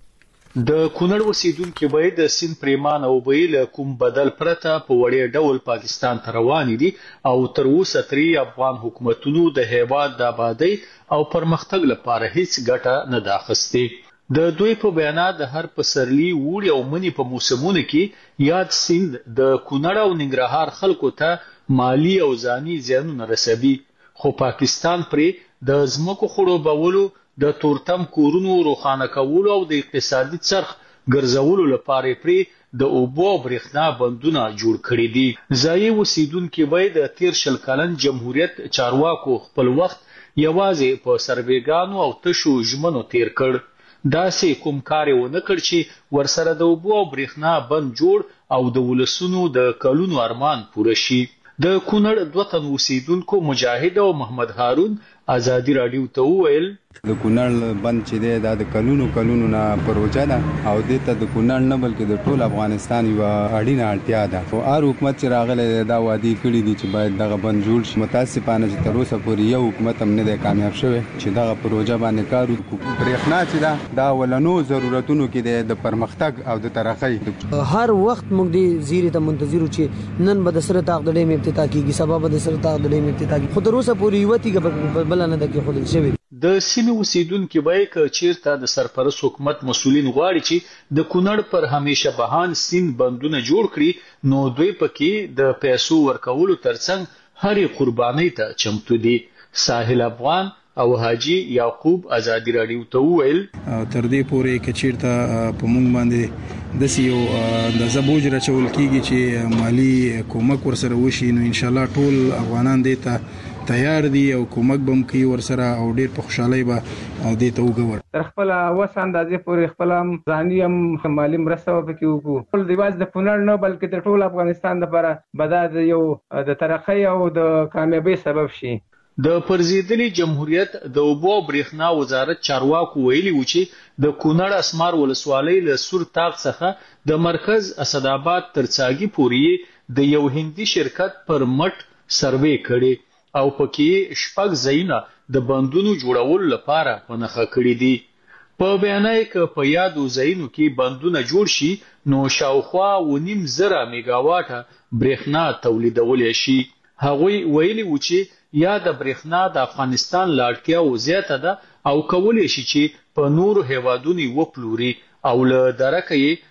د کونړ اوسیدونکو باید د سیند پریمانه اوبه له کوم بدل پرته په وړیا ډول پاکستان ته روان دي او تر اوسه تری افغان حکومتونو د هیواد د آبادی او پرمختګ لپاره هیڅ ګټه نه داخسته. د دوی په بیان د هر پسرلی وړي او منی په موسمونو کې یاد سیند د کونړ او ننګرهار خلکو ته مالی او ځاني زیانونه رسوي، خو پاکستان پرې د ځمکو خړوبولو، د تورتم کورونو روښانه کولو او د اقتصادي څرخ ګرځولو لپاره پرې د اوبو او برېښنا بندونه جوړ کړي دي. ځایي اوسیدونکو باید د تیر شل کلن جمهوریت چارواکو خپل وخت یوازې په سروېګانو او تشو ژمنو تیر کړ، داسې کوم کار یې ونه کړ چې ورسره د اوبو او برېښنا بند جوړ او د ولسونو د کلونو ارمان پوره شي. د کونړ دوه تن اوسیدونکو مجاهد او محمد هارون ازادي راډیو ته وویل د کونړ بند چې دی دا د کلونو کلونو نه پروژه ده او دې ته د کونړ نه بلکې د ټول افغانستان یوه اړینه اړتیا ده. خو هر حکومت چې راغلی دی دا وعدې کړي دي چې باید دغه بند جوړ شي. متاسفانه چې تر اوسه پورې یو حکومت هم نه دی کامیاب شوی چې دغه پروژه باندې کار وکړي. برېښنا چې ده دا ولنو ضرورتونو کې دی د پرمختګ او د ترقۍ. هر وخت موږ دې زیرې ته منتظر یو چې نن به د سره تاغ د ډیم افتتاح کیږي، سبا به د سره تاغ د ډیم افتتاح کیږي، خو تر اوسه پورې یوه تیږه بله نه ده کېښودل شوې. د سیمې اوسیدونکو باید که چیرته د سرپرست حکومت مسؤلین غواړي چې د کونړ پر همیشه بهان سیند بندونه جوړ کړي، نو دوی پکې د پیسو ورکولو ترڅنګ هرې قربانۍ ته چمتو دي. ساحل افغان او حاجی یعقوب ازادي راډیو ته وویل تر دې پورې که چیرته په موږ باندې داسې یو اندازه بوج راچول کیږي چې مالی کومک ورسره وشي، نو انشاءالله ټول افغانان دې ته تیار دي او کومک بم کوي ورسره او ډیر په خوشحالۍ به دې ته وګور. تر خپل وس اندازې پورې خپل هم ځاني هم مالي مرسته وکړي وکړو. ټول د یوازې د کونړ نه بلکې د ټول افغانستان لپاره به دا د یو د ترقۍ او د کامیابۍ سبب شي. د پرزیدلی جمهوریت د اوبو او برېښنا وزارت چارواکو ویلي و چې د کونړ اسمار ولسوالۍ له سور تاغ څخه د مرکز اسداباد تر څاګي پورې د یو هندي شرکت پر مټ سروې کړي او پکې شپږ ځایونه د بندونو جوړولو لپاره په نښه کړي دي. په بیان یې که په یادو ځایونو کې بندونه جوړ شي نو شاوخوا اوه نیم زره میګاواټه برېښنا تولیدولی شي. هغوی ویلي و چې یا د برېښنا د افغانستان له اړتیاوو زیاته ده او کولی شي چې په نورو هیوادونو وپلوري او له درکه یې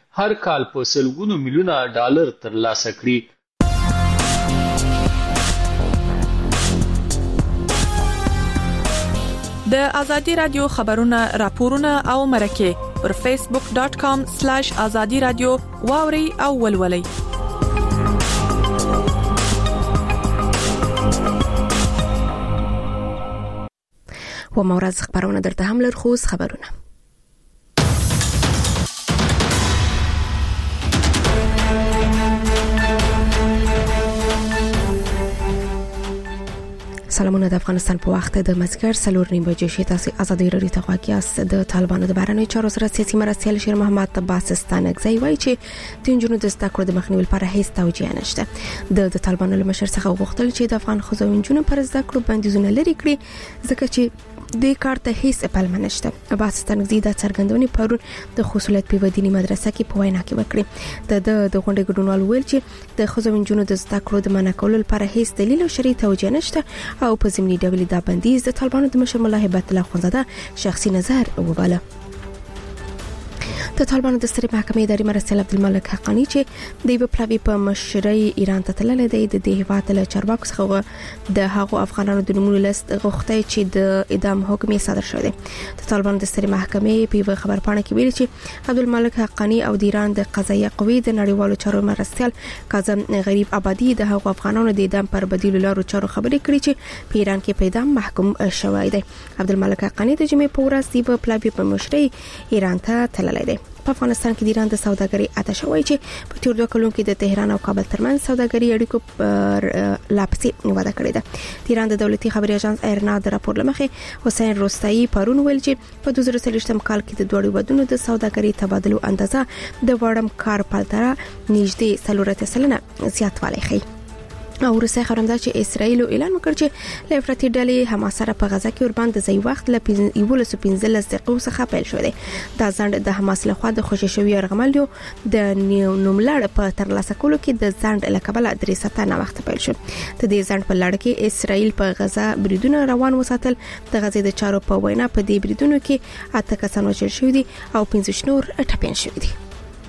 هر کال په سلګونو میلیونه ډالر ترلاسه کړي. د ازادي رادیو خبرونه راپورونه او مرکه پر فیسبوک ډاٹ کام سلیش ازادي رادیو واوري او ولولي. و مورز خبرونه درته هم لرخوز خبرونه. سلامونه د افغانستان په وخت د مازیګر سلور نیم بجې شي تاسو ازادي رادیو ته غواګیاست. د طالبانو د بهرنی چارو وزارت سیاسي مرستیال شیر محمد عباس ستانکزی وایي چې د انجونو د زده کړو د مخنیوي لپاره هیڅ توجیه نشته. د طالبانو له مشر څخه غوښتل چې د افغان ښځو او انجونو پر زده کړو بندیزونه لري کړي ځکه چې د کار ته هیڅ پلمه نشته. عباس ستانکزی د څرګندونې پرون د خصوصیت په ودینی مدرسه کې په وینا کې وکړي. د د غونډې ګډونوال ویل چې د ښځو او انجونو د زده کړو د منع کولو لپاره هیڅ دلیل او شرعي توجیه نشته او په ضمني ډول دا بندیز د طالبانو د مشر ملا هیبت الله خونزاده شخصي نظر وباله. د طالبانو د سترې محکمې اداري مرستیال عبدالملک حقانی چې د یو پلاوی په مشرۍ ایران ته تللی دی د دې هیواد له چارواکو څخه د هغو افغانانو د نومونو لیست غوښتي چې د اعدام حکم صادر شوی دی. د طالبانو د سترې محکمې په خبرپاڼه کې ویلي چې عبدالملک حقانی او د ایران د قضایه قوې د نړیوالو چارو مرستیال کاظم غریب آبادی د هغو افغانانو د اعدام پر بدیل لارو چارو خبرې کړې چې په ایران کې په اعدام محکوم شوی دی. عبدالملک حقانی د جمعې په ورځ د پلاوی په مشرۍ ایران ته تللی دی. په افغانستان کې د ایران د سوداګرۍ آتش وایي چې په تیر دوه کلونو کې د تهران او کابل ترمنځ سوداګرۍ اړیکو پر لاپسې وده کړې ده. د ایران د دولتي خبري اژانس ایرنا د راپور لمخې حسین روستایی پرون ویل چې په دوه زره څلوېښتم کال کې د دوه ودونو د سوداګرۍ تبادلو اندازه د وړم کار پالتره نږدې څلور سلنه زیاتوالی ښیي. او روسیه خبرنده چې اسرائیل اعلان وکړ چې له افراطي ډلې حماس سره په غزا کې ورباند د ځای وخت له یولس پنځلس دقیقو څخه پیل شوی دی. دا ځنډ د حماس لخوا د خوشي شوی ارغملیو د نوملړ په ترلاسه کولو کې د ځنډ له کبله درې ساعته نه وخت پیل شو. د دې ځنډ په لړ کې اسرائیل په غزا بریدونه روان وساتل. د غزې د چارو په وینا په دې بریدونو کې اته کسان وژل شوي دي او پنځه نور ټپیان شوي دي.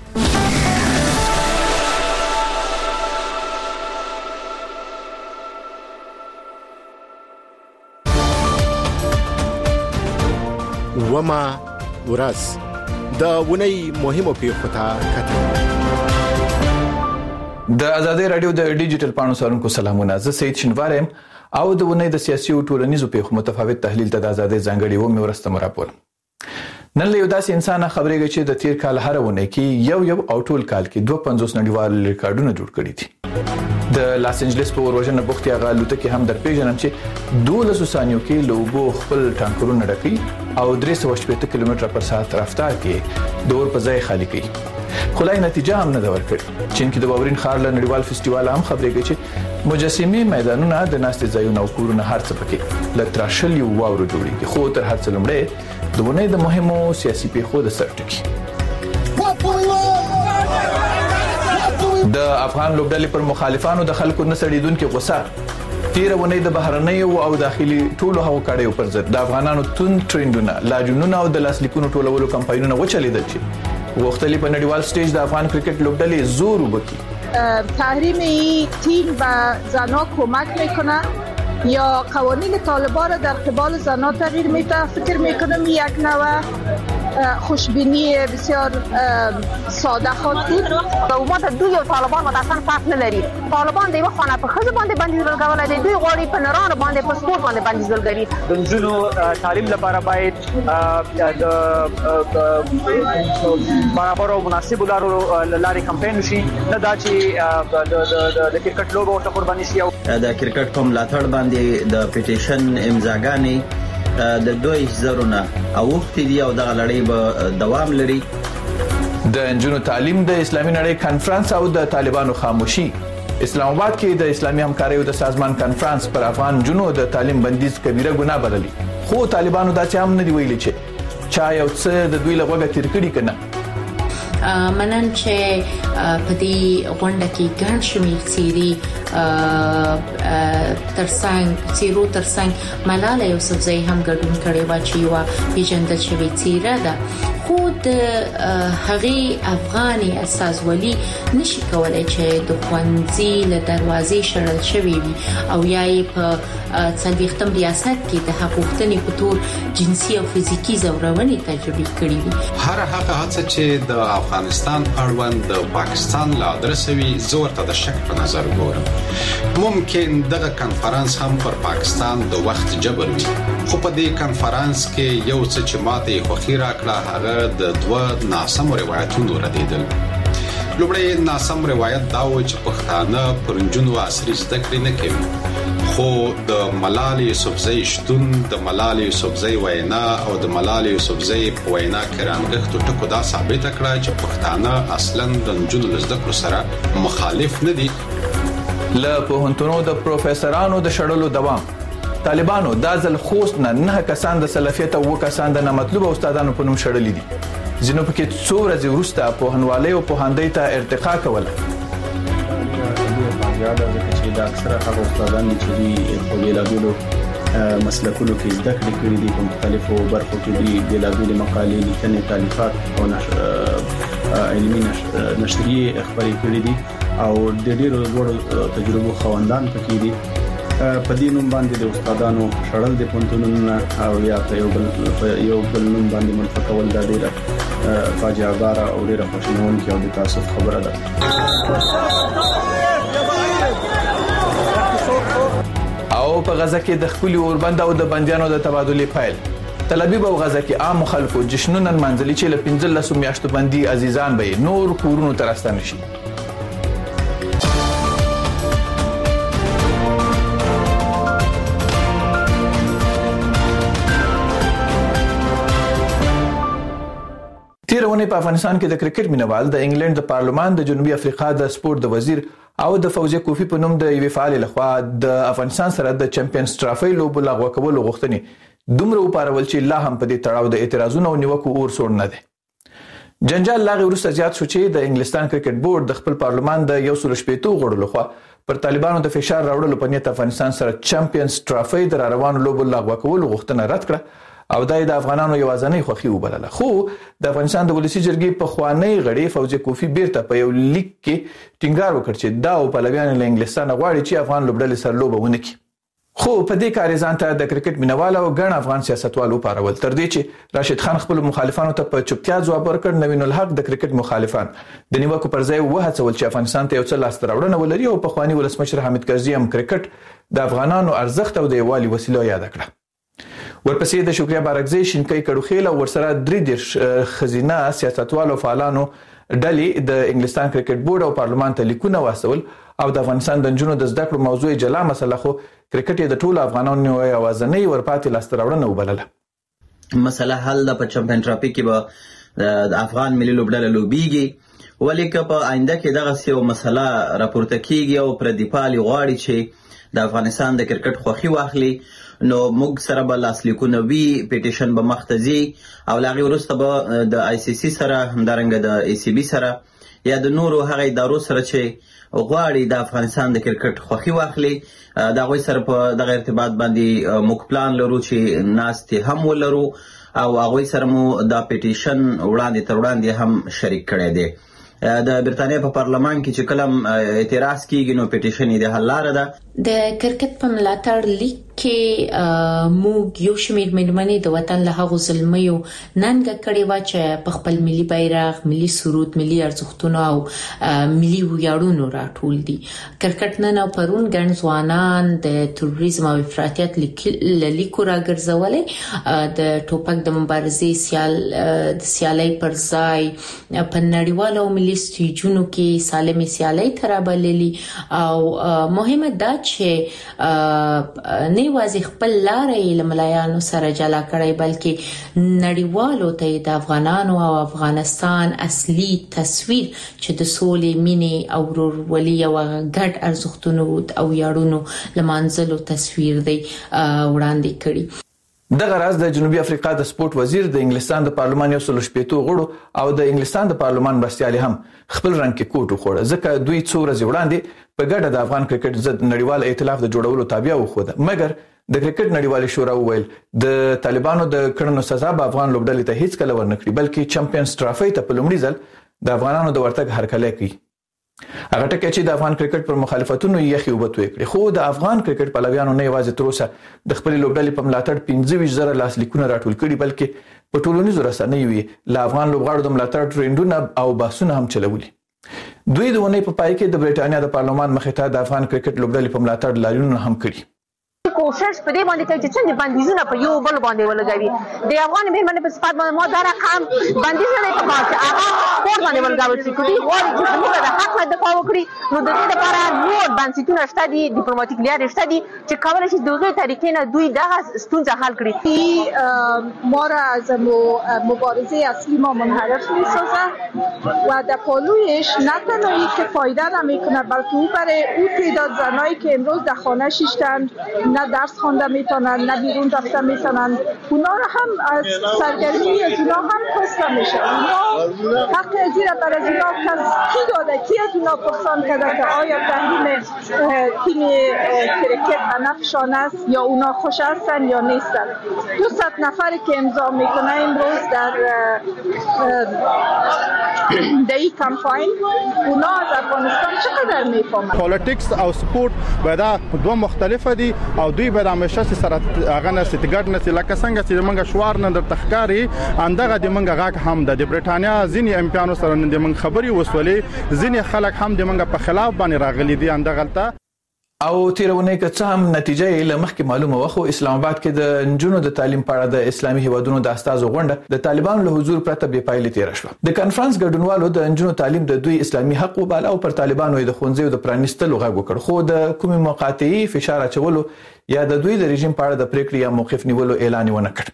وما ورځ د ونی مهمو پیښو ته کتل. د ازادي رادیو د ډیجیټل پاڼو سرونکو سلامونه. زه سید شنوارم او د ونی د سیاسي او ټولنیزو پیښو متفاوت تحلیل ته د ازادي ځانګړي و مې ورسته راپور. نن له یو داسې انسان خبرېږي چې د تیر کال هر ونه کې یو یو او ټول کال کې دوه پنځوس نړیوال ریکارډونه جوړ کړي دي. د لاس انجلس په وروژنه بوختي هغه لوته کې هم در پیژنم چې دولس ثانیو کې لوګو خپل ټانکرونه ډکې او درې سوه شپږ کیلومتره پر ساعت رفتار کې دور په ځای خالی کړي. خلای نتیجه هم نه دا ورکړي. چین کې د باورین ښار له نړیوال فستیوال هم خبرېږي چې مجسمه میدانونه د ناستې ځایونه او کورونه هر څه پکې له تراشل یو واورو جوړیږي. خو تر هر څه لومړی د ونې د مهمو سیاسي پیښو د سر ټکی د افغان لوبډلې پر مخالفانو د خلکو نسړیدونکو غوسه تیر ونې د بهرنۍ او داخلي ټولو هغو کډیو پر ضد د افغانانو تون ټرندونه لاجونونه او د لاسلیکونو ټولولو کمپاینونه وچلیدل چې وختلی په نړیوال سټیج د افغان کرکټ لوبډلې زور وبکي. تحریم این تیم به زنها کمک میکنه یا قوانین طالبان را در قبال زنها تغییر میده؟ فکر میکنم یک نوع خوشبینی بسیار ساده خود بود. حکومت دوی او طالبان متأسفانه فرق نداری. طالبان دیو خانه په خزه باندې بندیز لګولای دی، دوی غواړي په نرانو باندې په سپورت باندې بندیز لګوي. د نجونو تعلیم لپاره باید د برابر او مناسب لارو لارې کمپاین وشي، نه دا چې د کرکټ لوبو ته قرباني شي. د کرکټ په ملاتړ باندې د پیټیشن امضاګانې د دوه زرونه او وخت دی او د لړۍ به دوام لري. د انجونو تعلیم د اسلامي نړۍ کانفرنس او د طالبانو خاموشي. اسلام آباد کې د اسلامي همکارۍ او د سازمان کانفرنس پر افغان جنو د تعلیم بندیز کبیره ګناه بللي. خو طالبانو دا چې هم نه دی ویلي چې چا یو څه د دوی لغوګه تیر کړي کنه. منن چې په دې غونډه کې ګڼ شمېر څیرې ترڅنګ څیرو ترڅنګ ملاله یوسفزۍ هم ګډون کړی و چې یو پیژندل شوی څیره ده. خو د هغې افغاني استازولي نشي کولای چې د خوندزي له دروازې شړل شوی وي او یا یې په څلوېښتم ریاست کې د حقوقتنې په تور جنسي او فزیکی زورونې تجربه کړې وي. هر هغه هڅه چې د افغانستان اړوند د پاکستان لا درسوي زور ته د شک په نظر ګورم. ممکن دغه کنفرانس هم پر پاکستان د وخت جبر وي، خو په دې کنفرانس کې یو څه چې ماته خوخي راکړه هغه د دوه ناسم روایتونو ردیدل. لومړی ناسم روایت دا و چې پښتانه پرنجونو عصري زده کړې نه کوي، خو د ملالۍ یوسفزۍ شتون، د ملالۍ یوسفزۍ وینا او د ملالۍ یوسفزۍ په وینا کې رانغښتو ټکو دا ثابت کړه چې پښتانه اصلاً د نجونو زده کړو سره مخالف نه دي. له پوهنتونو د پروفیسورانو د شړلو دوام. طالبانو دا ځل خوست نه نه کسان د سلفیت او کسان د نامطلوب استادانو په نوم شړلې دي. ځینو پکې څو ورځې وروسته پوهنوالۍ او پوهاندۍ ته ارتقا کوله. یاد ده چې دا اکثره هغه استادان چې په بیلابیلو مسلکونو کې زده کړې کړې دي، په مختلفو برخو کې دي بیلابیل مقالې لیکنې، تالیفات او علمي نشریې خپرې کړې دي او د ډېرو لوړو تجربو خواندان پکې دي. په دې نوم باندې د استادانو شړل د پونتونونو او یا په یو بل یو بل نوم باندې منفقول دا ډیره فاجعه باره او ډیره خوشنونکې او د تاسف خبره ده. او په غزه کې د خپل اوربند او د بنديانو د تبادلې فایل تل ابیب او غزه کې عام مخالفو جشنونه منځلي چې له پنځلس میاشتو بندي عزیزان به نور کورونو ترستان شي. تیرونه په افغانستان کې د کرکټ مینوال د انګلند د پارلمان د جنوبي افریقا د سپورت د وزیر او د فوزیه کوفی په نوم د یوې فعال لخوا د افغانستان سره د چمپیونز ټرافي لوبو لغوه کولو غوښتنې دومره وپارول چې لا هم په دې تړاو د اعتراضونو او نیوکو اور سوړ نه دي. جنجال لاغي وروسته زیات شو چې د انګلستان کرکټ بورډ د خپل پارلمان د یو سل شپږ غړو لخوا پر طالبانو د فشار راوړلو په نیت افغانستان سره چمپیونز ټرافي د روانو لوبو لغوه کولو غوښتنه رد کړه او دای د افغانانو یوازنۍ خوخي وبلله. خو د افغانستان د ولسی جرګې په خوانی غړي فوزیه کوفی بیرته په یو لیک کې ټینګار وکړ چې دا او پلویان له انګلستان غواړي چې افغان لوبډلې سره لوبه ونه کړي. خو په دې کار ځان ته د کرکټ مینوال او ګڼ افغان سیاستوالو پارول تر دې چې راشد خان خپل مخالفانو ته په چوپتیا ځواب ورکړ. نوین الحق د کرکټ مخالفان د نیوکو پر ځای وهڅول چې افغانستان ته یو څه لاس راوړنه ولري او په خوانی ولسمشر حامد کرزي هم کرکټ د افغانانو ارزښت او د یووالي وسیله یاد کړه. ورپسې د شکریا بارکزی شینکۍ کډوخیل او ورسره درې دیرش خزینه سیاستوالو فعالانو ډلې د انګلستان کرکټ بورډ او پارلمان ته لیکونه واستول او د افغانستان د جنونو د زده کړو موضوع جلا مسله خو کرکټ د ټولو افغانانو یوازنۍ ورپاتې لاستراوړنه وبلله. مسله حل د په چمپیون ټرافي کې به د افغان ملي لوبډله لوبيږي، ولیکه په آینده کې دغه یو مسله راپورته کیږي او پر دیپالي غواړي چې د افغانستان د کرکټ خوخي واخلي نو موږ سره به لاسلیکونه وي، پیټیشن به مختزي او لاغي ورسته به د آی سی سی سره همدارنګه د ای سی بی سره یا د نورو هغه ادارو سره چې غواړي د افغانستان د کرکټ خوخي واخلي دا غوي سره په دغه ارتباط باندې موږ پلان لرو چې ناستې هم ولرو او هغه سره مو دا پیټیشن وړاندې تر وړاندې هم شریک کړی دی. د برتانیا په پارلمان کې چې کلم اعتراض کیږي نو پیټیشن یې د حل لاره ده. د کرکټ په ملاتړ لیک کې موږ یو شمېر مېرمنې د وطن له هغو ظلمیو ننګه کړې وه چې په خپل ملي بیرغ، ملي سرود، ملي ارزښتونو او ملي ویاړونو راټول دي. کرکټ نن او پرون ګڼ ځوانان د تروریزم او افراطیت له لیکو راګرځولې د ټوپک د مبارزې سیال د سیالۍ پر ځای په نړیوالو او ملي سټیجونو کې سالمې سیالۍ ترابللې او مهمه دا چې نه یوازې خپل لارې له ملایانو سره جلا کړی بلکې نړیوالو ته د افغانانو او افغانستان اصلي تصویر چې د سولې، مینې او ورورولۍ او ګډ ارزښتونو او یاړونو لمانځلو تصویر دی وړاندې کړی. دغه راز د جنوبي افریقا د سپورت وزیر د انګلستان د پارلمان یو سل شپږ غړو او د انګلستان د پارلمان مرستيالي هم خپل رنګ کې کوټ وخوړ ځکه دوی څو ورځې وړاندې په ګډه د افغان کرکټ ضد نړیوال ائتلاف د جوړولو تابع وخوده مګر د کرکټ نړیوال شورا وویل د طالبانو د کړنو سزا به افغان لوبډلې ته هیڅ کله ورنکړي بلکې چمپیونز ټرافي ته په لومړي ځل د افغانانو د ورتګ هرکلی کوي هغه ټکی چې د افغان کرکټ پر مخالفتونو یې خې وبتوي کړي خو د افغان کرکټ پلویانو نه یوازې تر اوسه د خپل لوبډلې په ملاتړ پنځه ویشت زره لاسلیکونه راټول کړي بلکې په ټولنیزو رسنیو له افغان لوبغاړو د ملاتړ ټرینډونه او بحثونه هم چلولي دوی د ونې په پای کې د بریټانیا د پارلمان مخې ته د افغان کرکټ لوبډلې په ملاتړ لاریونونه هم کړي کوشش په دې باندې کوي چې څنګه بندیزونه په یو بل باندې ولګوي د افغان مېرمنې په صفات باندې مو دا رقم بندیزونه په پاتې هغه سپورت باندې ولګول شي کوي غواړي چې موږ د حق دفاع وکړي نو د دې لپاره نور بنسټونه شته دي ډیپلوماټیک لارې شته دي چې کولای شي دغه طریقې نه دوی دغه ستونزه حل کړي ما را از مبارزه اصلی ما منحرف می‌سازه و در پالویش نه تنهایی که فایده نمی‌کنه بلکه او برای او تعداد زنایی که امروز در خانه شیشتند نه درس خوانده میتونن نه بیرون رفته میتونن اونا رو هم از سرگرمی از اونا هم کاسته میشه اونا حق ازیر بر از اونا کس کی داده کی از اونا پرسان کرده که آیا تحریم تیم کرکت به نفعشان است یا اونا خوش هستن یا نیستن دویست نفری که امضا میکنه امروز در در این کمپاین اونا از افغانستان چقدر میفهمن پالیټکس او سپورت باید دوه مختلفه دي او دوی به د همیشه سره هغه نه ستګړ نه لکه څنګه چې موږ شوار نه در تخکاری اندغه د موږ غاک هم د برېټانیا ځینی امپیانو سره د موږ خبري وسولې ځینی خلک هم د موږ په خلاف باندې راغلي دي اندغه ته او تیرونه که څه هم نتیجه یې لمخکې معلومه وخو اسلام آباد کې د انجونو د تعلیم په اړه د اسلامي هیوادونو د استازو غونډه د طالبانو له حضور پرته بې پایلې تیر شوه د کانفرنس ګډونوالو د انجونو تعلیم د دوی اسلامي حق وباله او پر طالبانو د خونځو د پرانیستلو غږ وکړ خو د کومي موقعتي فشار اچولو یا د دوی د رژیم په اړه د پریکړې یا موقف نیولو اعلان ونه کړ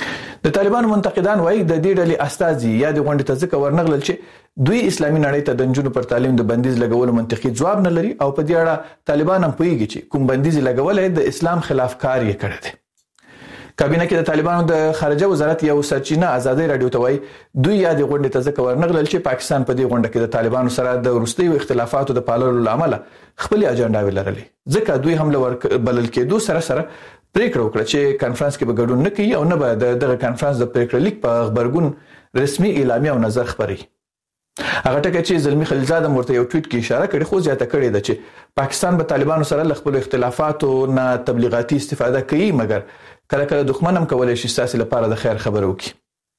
د طالبانو منتقدان وایي د دې ډلې استازي یا د غونډې ته ځکه ورنغلل چې دوی اسلامي نړۍ ته د انجونو پر تعلیم د بندیز لګولو منطقي ځواب نه لري او په دې اړه طالبان هم پوهیږي چې کوم بندیز لګولای د اسلام خلاف کار یې کړی دی کابینه کې د طالبانو د خارجه وزارت یو سرچینه ازادي رادیو ته وایي دوی یا د غونډې ته ځکه ورنغلل چې پاکستان په دې غونډه کې د طالبانو سره د وروستیو اختلافاتو د پاللو لامل خپل اجنډا ولرلې ځکه دوی هم لور بلل کېدو سره سره پریکړه وکړه چې کانفرنس کې به ګډون نه کوي او نه به دغه کانفرنس د پریکړه لیک په خبرګون رسمي اعلامیه او نظر خبري هغه ټکی چې زلمی خلیلزاده مرته یو ټویټ کې اشاره کړې خو زیاته کړې ده چې پاکستان به طالبانو سره له خپل اختلافاتو نه تبلیغاتي استفاده کوي مګر کله کله دښمن هم کولای شي ستاسو لپاره د خیر خبرو وکړي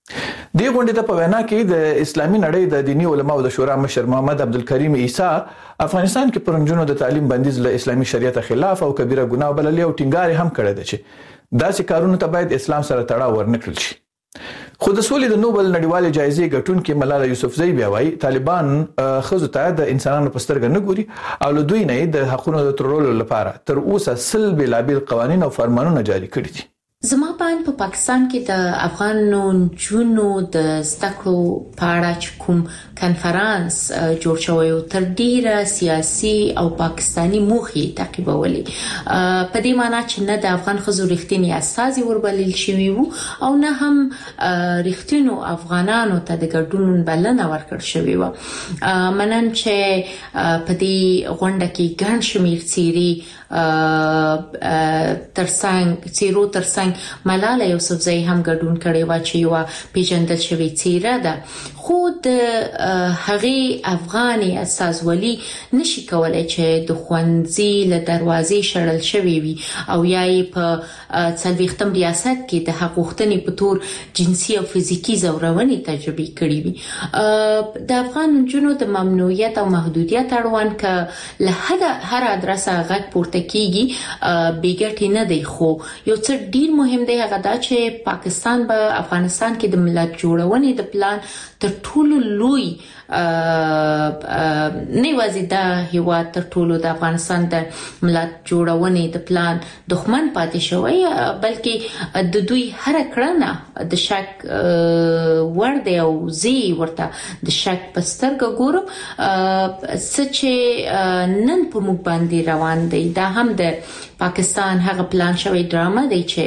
دی غونډې ته په وینا کې د اسلامي نړۍ د دینی علماو د شورا مشر محمد عبدالکریم عیسی افغانستان کې پرنجونو د تعلیم بندیز له اسلامي شریعت خلاف او کبیره ګناه بللې او ټینګار هم کړی دی چې داسې کارونه ته باید اسلام سره تړاو ورنکړل شي خو د سولې د نوبل نړیوال جایزې ګټونکې ملاله یوسفزۍ بیا وایي طالبان خزو ته د انسانانو په سترګه نه ګوري او له دوی نه د حقوقو د ترورولو لپاره تر اوسه سل بلابل قوانين او فرمانونه جاري کړي دي زما باندې په پاکستان کې د افغانو جنونو د زدکړو په اړه چې کوم کانفرنس جوړ شوی او تر ډیره سیاسي او پاکستانی موخې تعقیبولې په دې معنی چې نه د افغان خزو رښتینی اساسي وربلل شوی وو او نه هم رښتینو افغانانو ته د ګډون بلنه ورکړ شوی وو منن چې په دې غونډه کې ګڼ شمیر چیرې ترڅنګ چیرو ترڅنګ ملاله یوسفزۍ هم ګډون کړي و چې یو پیژندل شوی چیرې ده خو د هغه افغاني اساسولي نشي کولای چې د خوندزي له دروازې شړل شوی وي او یې په څلويختم ریاست کې د حقوقتنی په تور جنسي او فزیکی زورونې تجربه کړې وي د افغان جنونو د ممنوعیت او محدودیت اړوند ک له هر ادرسه غږ پورته کیږي بیګټی نه دی خو یو څه ډیر مهم دی هغه دا چې پاکستان به افغانستان کې د ملت جوړونې د پلان تر ټولو لوی نه وازي دا هیواد تر ټولو د افغانستان د ملت جوړونې د پلان دښمن پاتې شوی بلکې د دوی هر کړنه د شک ور دی او زی ورته د شک پسترګه ګورم سچ نن په موږ باندې روان دی دا هم د پاکستان هغه پلان شوی ډرامه دی چې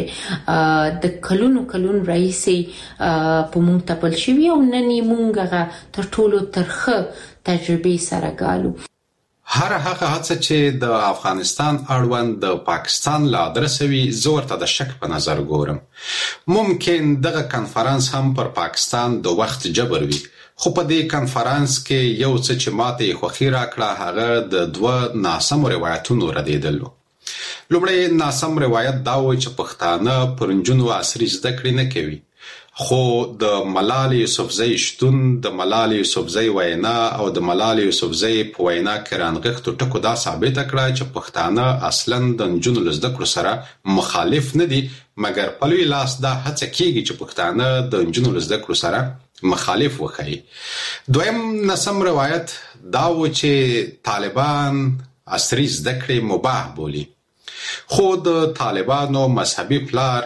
د کلونو کلونو رئیسي په موږ تپل شوی او نن موږ هغه تر ټولو ترخه تجربه سره ګالو. هر هغه هڅه چې د افغانستان اړوند د پاکستان لا درسوي زور ته د شک په نظر ګورم. ممکن دغه کنفرانس هم پر پاکستان د وخت جبر وي، خو په دې کنفرانس کې یو څه چې ماته خوخي راکړه هغه د دوه ناسم روایتونو ردیدل. لومړی ناسم روایت دا و چې پښتانه پرنجونو عصري زده کړې نه کوي، خو د ملالۍ یوسفزۍ شتون د ملالۍ یوسفزۍ وینا او د ملالۍ یوسفزۍ په وینا کې رانغښتو ټکو دا ثابته کړه چې پښتانه اصلاً د نجونو له زده کړو سره مخالف نه دي، مګر په لوی لاس دا هڅه کیږي چې پښتانه د نجونو له زده کړو سره مخالف وښيي. دویم ناسم روایت دا و چې طالبان عصري زده کړې مباح بولي، خو د طالبانو مذهبي پلار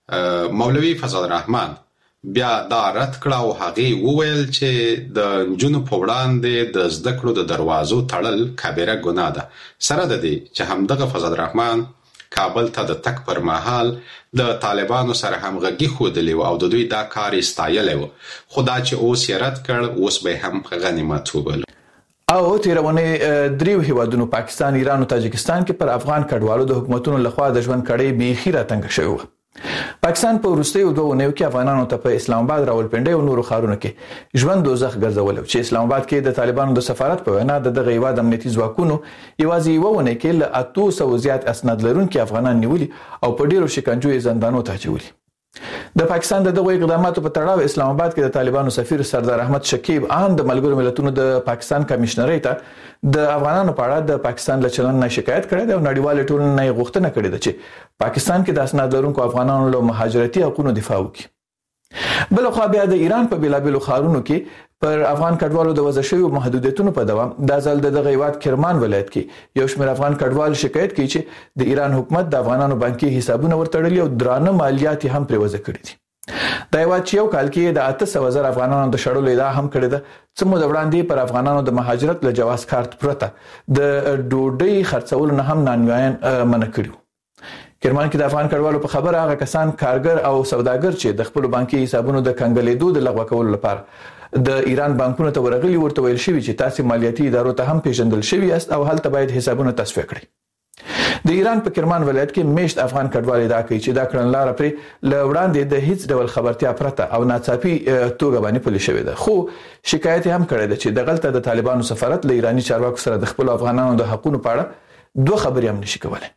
مولوي فضل الرحمن بیا دا رد کړه او هغه وویل چې د نجونو په وړاندې د زده کړو د دروازو تړل کبیره ګناه ده. سره د دې چې همدغه فضل الرحمن کابل ته د تک پر مهال د طالبانو سره همغږي ښودلې او د دوی دا کار ستایلی و، خو دا چې اوس یې رد کړ اوس به هم غنیمت وبلو. او تیرونه دریو هیوادونو پاکستان، ایران او تاجکستان کې پر افغان کډوالو د حکومتونو لخوا د ژوند کړي بیخي راتنګ شوی و. پاکستان په وروستیو دوه اونیو کې افغانانو ته په اسلام آباد، راولپنډي او نورو ښارونو کې ژوند دوزخ ګرځول چې اسلام آباد کې د طالبانو د سفارت په وینا د دغه هیواد امنیتي ځواکونو یوازې یو ونه کې له اتو سو زیات اسناد لرونکي افغانان نیولي او په ډیرو شکنجو یې زندانونو ته اچولي. د پاکستان د دغه اقداماتو په تړاو اسلام آباد کې د طالبانو سفیر سردار احمد شکیب ان د ملګرو ملتونو د پاکستان کمشنرۍ ته د افغانانو په اړه د پاکستان له چلند نه شکایت کړې ده او نړیوال ټولنې نه غوښتنه کړې ده چې پاکستان کې د اسناد لرونکو افغانانو له مهاجرتي حقوقو دفاع وکړي. بل خو بیا د ایران په بیلابلو ښارونو کې پر افغان کډوالو د وضع شویو محدودیتونو په دوام د ځل دغه هیواد کرمان ولایت کې یو شمېر افغان کډوال شکایت کوي چې د ایران حکومت د افغانانو بانکي حسابونه ورتړلي او درانه مالیات هم پرې وضع کړي دي. دا هیواد چې یو کال کې د اته سوه زره افغانانو د شړلو ادعا هم کړې ده. څه موده وړاندې پر افغانانو د مهاجرت له جواز کارت پرته د ډوډۍ خرڅولو نه هم نانوایان منع کړي. کرمان کې د افغان کډوالو په خبره هغه کسان کارګر او سوداګر چې د خپل بانکي حسابونو د کنګلېدو د لغوه کولو لپاره د ایران بانکونو ته ورغلي ورته ویل شوی چې تاسو مالیاتي ادارو ته هم پیژندل شوی است او هلته باید حسابونه تصفیه کړئ. د ایران په کرمان ولایت کې میشت افغان کډوال ادعا کوي چې دا کړنلاره پرې ل وړاندې د هیڅ ډول خبرتیا پرته او ناڅاپي توګه باندې پلي شوې ده، خو شکایت هم کړی ده چې دغلته د طالبانو سفارت له ایرانی چارواکو سره د خپل افغانانو د حقوقو په اړه دوه خبرې هم نشي کولای.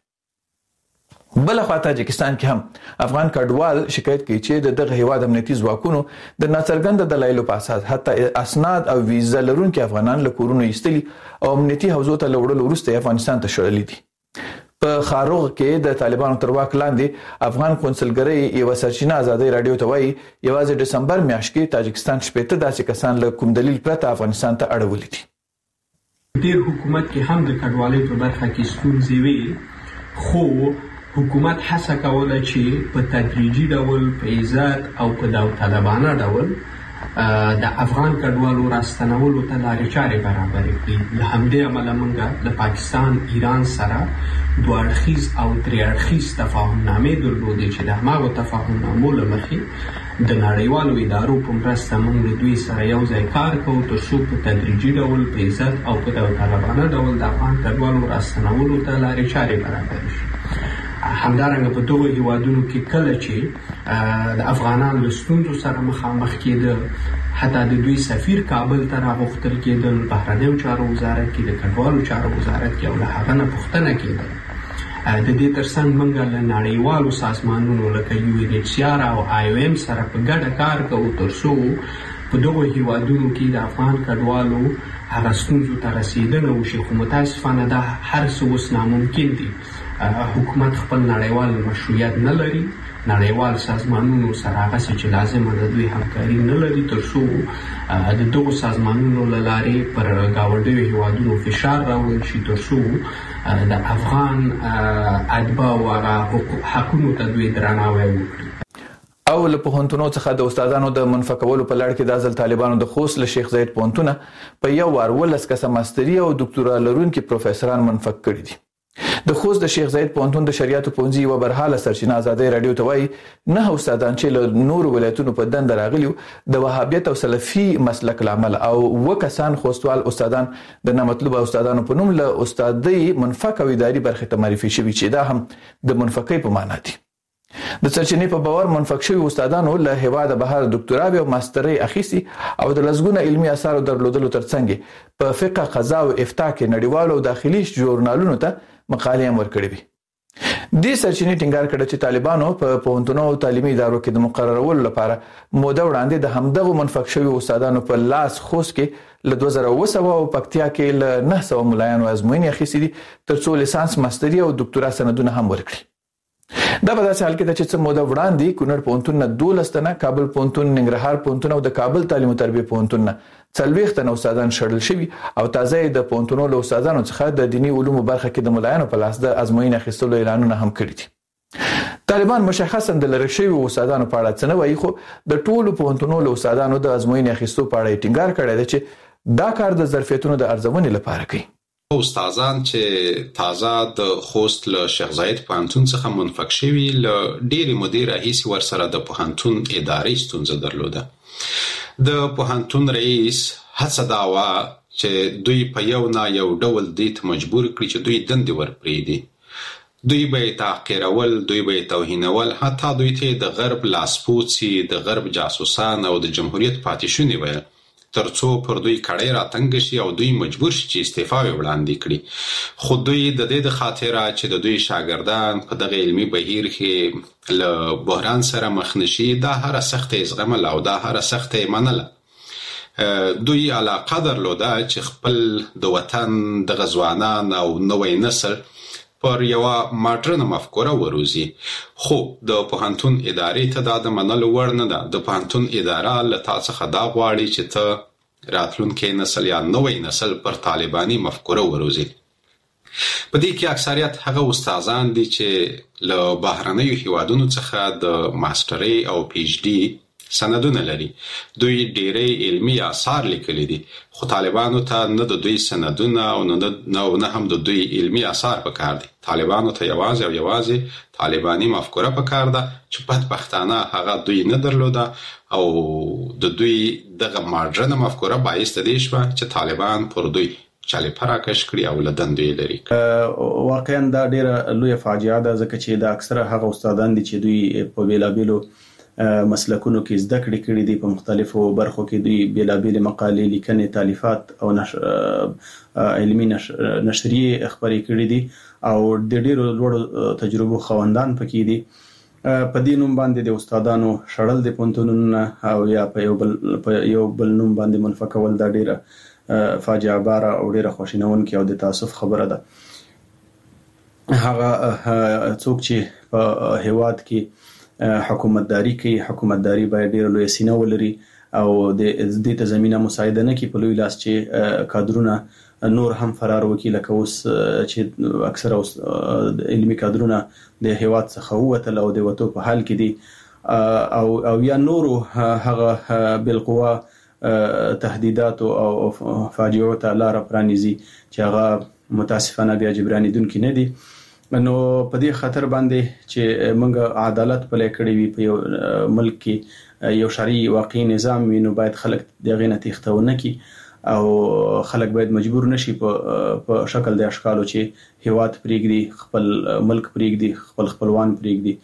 بل خو تاجکستان کې هم افغان کډوال شکایت کوي چې دغه هیواد امنیتي ځواکونو د ناڅرګند دلایلو په اساس حتی اسناد او ویزا لرونکي افغانان له کورونو ایستلي او امنیتي حوزو ته لوړل وروسته افغانستان ته شړلي دي. په خاروغ کې د طالبانو تر واک لاندې افغان قونسلګرۍ یو سرچینه آزادۍ رادیو ته وایي یوازې دسمبر میاشت کې تاجکستان شپږ داسې کسان له کوم دلیل پرته افغانستان ته اړولي دي. ډیر حکومت کې هم د کډوالۍ په برخه کې ستونزې وي، خو حکومت هڅه کوله چې په تدریجي ډول په عزت او په داوطلبانه ډول د افغان کډوالو راستنولو ته لارې چارې برابرې کړي. له همدې امله موږ د پاکستان ایران سره دوه اړخیز او درې اړخیز تفاهمنامې درلودې چې د هماغو تفاهمنامو له مخې د نړیوالو ادارو په مرسته موږ له دوی سره یو ځای کار کوو تر څو په تدریجي ډول په عزت او په داوطلبانه ډول د افغان کډوالو راستنولو ته لارې چارې برابرې شي. همدارنګه په دغو هیوادونو کې کله چې د افغانانو له ستونزو سره مخامخ کېدل، حتی د دوی سفیر کابل ته راغوښتل کېدل، بهرنیو چارو وزارت کې د کډوالو چارو وزارت کې او له هغه نه پوښتنه کېدل. د دې ترڅنګ موږ له نړیوالو سازمانونو لکه یو ان ایچ سی آر او آی او ایم سره په ګډه کار کوو تر څو په دغو هیوادونو کې د افغان کډوالو هغه ستونزو ته رسېدنه وشي. خو متاسفانه دا هر څه اوس ناممکن دي. حکومت خپل نړیوال مشروعیت نه لري، نړیوال سازمانونو سره هغه چې لازمه ده دوی همکاري نه لري تر څو د دغو سازمانونو له لارې پر ګاونډیو هیوادونو فشار راوړل شي تر څو د افغان اتباع او هغه حقونو ته دوی درناوی وکړي. او له پوهنتونو څخه د استادانو د منفکولو په لړ کې د ځل طالبانو د خوست له شیخ زاید پوهنتونه په یو وار ولس کسه ماستری او ډاکټورا لرونکي پروفیسوران منفک کړي دي. د خوست د شیخ زاید پوهنتون د شریعت پوهنځي یو برحاله سرچینه ازادي رادیو ته وایي نه استادان چې له نور ولایتونو په دند راغلي د وهابیت او سلفي مسلک لامل او وکسان خوستوال استادان د نامطلوب استادانو په نوم له استادۍ منفک او اداري برخه ته معرفي شوي چې دا هم د منفکۍ په معنا دي. د سرچینې په باور منفک شوي استادانو له هیواده بهر ډاکټورا او ماسترۍ اخیستي او د لسګونه علمي اثارو درلودلو ترڅنګ په فقه قضا او افتاء کې نړیوالو او داخلي ژورنالونو ته مقالې هم ورکړې وي. دې سرچینې ټینګار کړه چې طالبانو په پوهنتونو او تعلیمي ادارو کې د مقررولو لپاره موده وړاندې د همدغو منفک شوي استادانو په لاس خوست کې له دوه زره اوه سوه او پکتیا کې له نهه سوه ملایانو ازموینې اخیستې دي تر څو لیسانس ماستري او ډاکټورا سندونه هم ورکړي. دا په داسې حال کې ده چې څه موده وړاندې کونړ پوهنتون نه دولس تنه، کابل پوهنتون، ننګرهار پوهنتون او د کابل تعلیم او تربیه پوهنتون نه څلوېښت تنه استادان شړل شوي او تازه یې د پوهنتونو له استادانو څخه د دیني علومو برخه کې د ملایانو په لاس د ازموینې اخیستلو اعلانونه هم کړي دي. طالبان مشخصا د لرې شویو استادانو په اړه څه نه وایي، خو د ټولو پوهنتونو له استادانو د ازموینې اخیستو په اړه ټینګار کړی دی چې دا کار د ظرفیتونو د ارزونې لپاره کوي. استادان چې تازه د خوست له شیخ زاید پوهنتون څخه منفک شوي له ډېرې مودې راهیسې ورسره د پوهنتون ادارې ستونزه درلوده. د پوهنتون رئیس هڅه دا وه چې دوی په یو نه یو ډول دې ته مجبور کړي چې دوی دندې ورپرېږدي. دوی به یې تحقیرول، دوی به یې توهینول، حتی دوی ته د غرب لاسپوڅي، د غرب جاسوسان او د جمهوریت پاتې ویل ترڅو پر دوی کړی راتنګ شي او دوی مجبور شي چې استعفا وړاندې کړي. خو دوی د دې د خاطره چې د دوی شاګردان په دغه علمي بهیر کې له بحران سره مخ نشي دا هر سخت زغمل او دا هر سخت منله. دوی علاقه درلوده چې خپل د وطن د غزوانان او نوې نسل پر یو ماډرن مفکوره وروزي. خو د پوهنتون ادارې ته دا د منلو وړ نه ده. د پوهنتون اداره له تا څخه دا غواړي چې ته راتلونکی نسل یا نوې نسل پر طالباني مفکوره وروزي. په دې کې اکثریت هغه استادان دي چې له بهرنیو هیوادونو څخه د ماسترۍ او پی ایچ ډي سندونه لري. دوی ډېرې علمي آثار لیکلي دي، خو طالبانو ته نه د دوی سندونه او نه هم د دوی علمي آثار پکار دي. طالبانو ته یوازې او یوازې طالباني مفکوره پکار ده چې بدبختانه هغه دوی نه درلوده او د دوی دغه ماډرنه مفکوره باعث د دې شوه چې طالبان پر دوی چالیپه راکش کړي او له دندې لري. واقعا دا ډېره لویه فاجعه ده ځکه چې د اکثره هغه استادان دي چې دوی په بیلابیلو مسلکونو کې زده کړې کړې دي، په مختلفو برخو کې دوی بیلابیلې مقالې، لیکنې، تالیفات او نشر علمي نشریې خپرې کړې دي او د ډېرو لوړو تجربو خاوندان پکې دي. په دې نوم باندې د استادانو شړل د پوهنتونونو او یا په یو بل په یو بل نوم باندې منفکول دا ډېره فاجعه باره او ډېره خواشینونکې او د تاسف خبره ده. هغه څوک چې په هیواد کې حکومتداري کوي، حکومتداري باید ډېر لوی سینه ولري او د دې ته زمينه مساعده نه کوي په لوی لاس چې کادرونه نور هم فرار وکړي، لکه اوس چې اکثره علمي کادرونه د هیواد څخه ووتل او د وتو په حال کې دي او او یا نورو هغه بالقوه تهدیدات او فاجعو ته لار پرانیزي چې هغه متاسفانه بیا جبرانیدونکي نه دي. نو په دې خطر باندې چې موږ عدالت پلي کړی وي په یو ملک کې یو شرعي واقعي نظام وي، نو باید خلک دغه نه تښتونه کی او خلک باید مجبور نشي په په شکل د اشکالو چې هیواد پریږدي، خپل ملک پریږدي، خپل خپلوان پریږدي.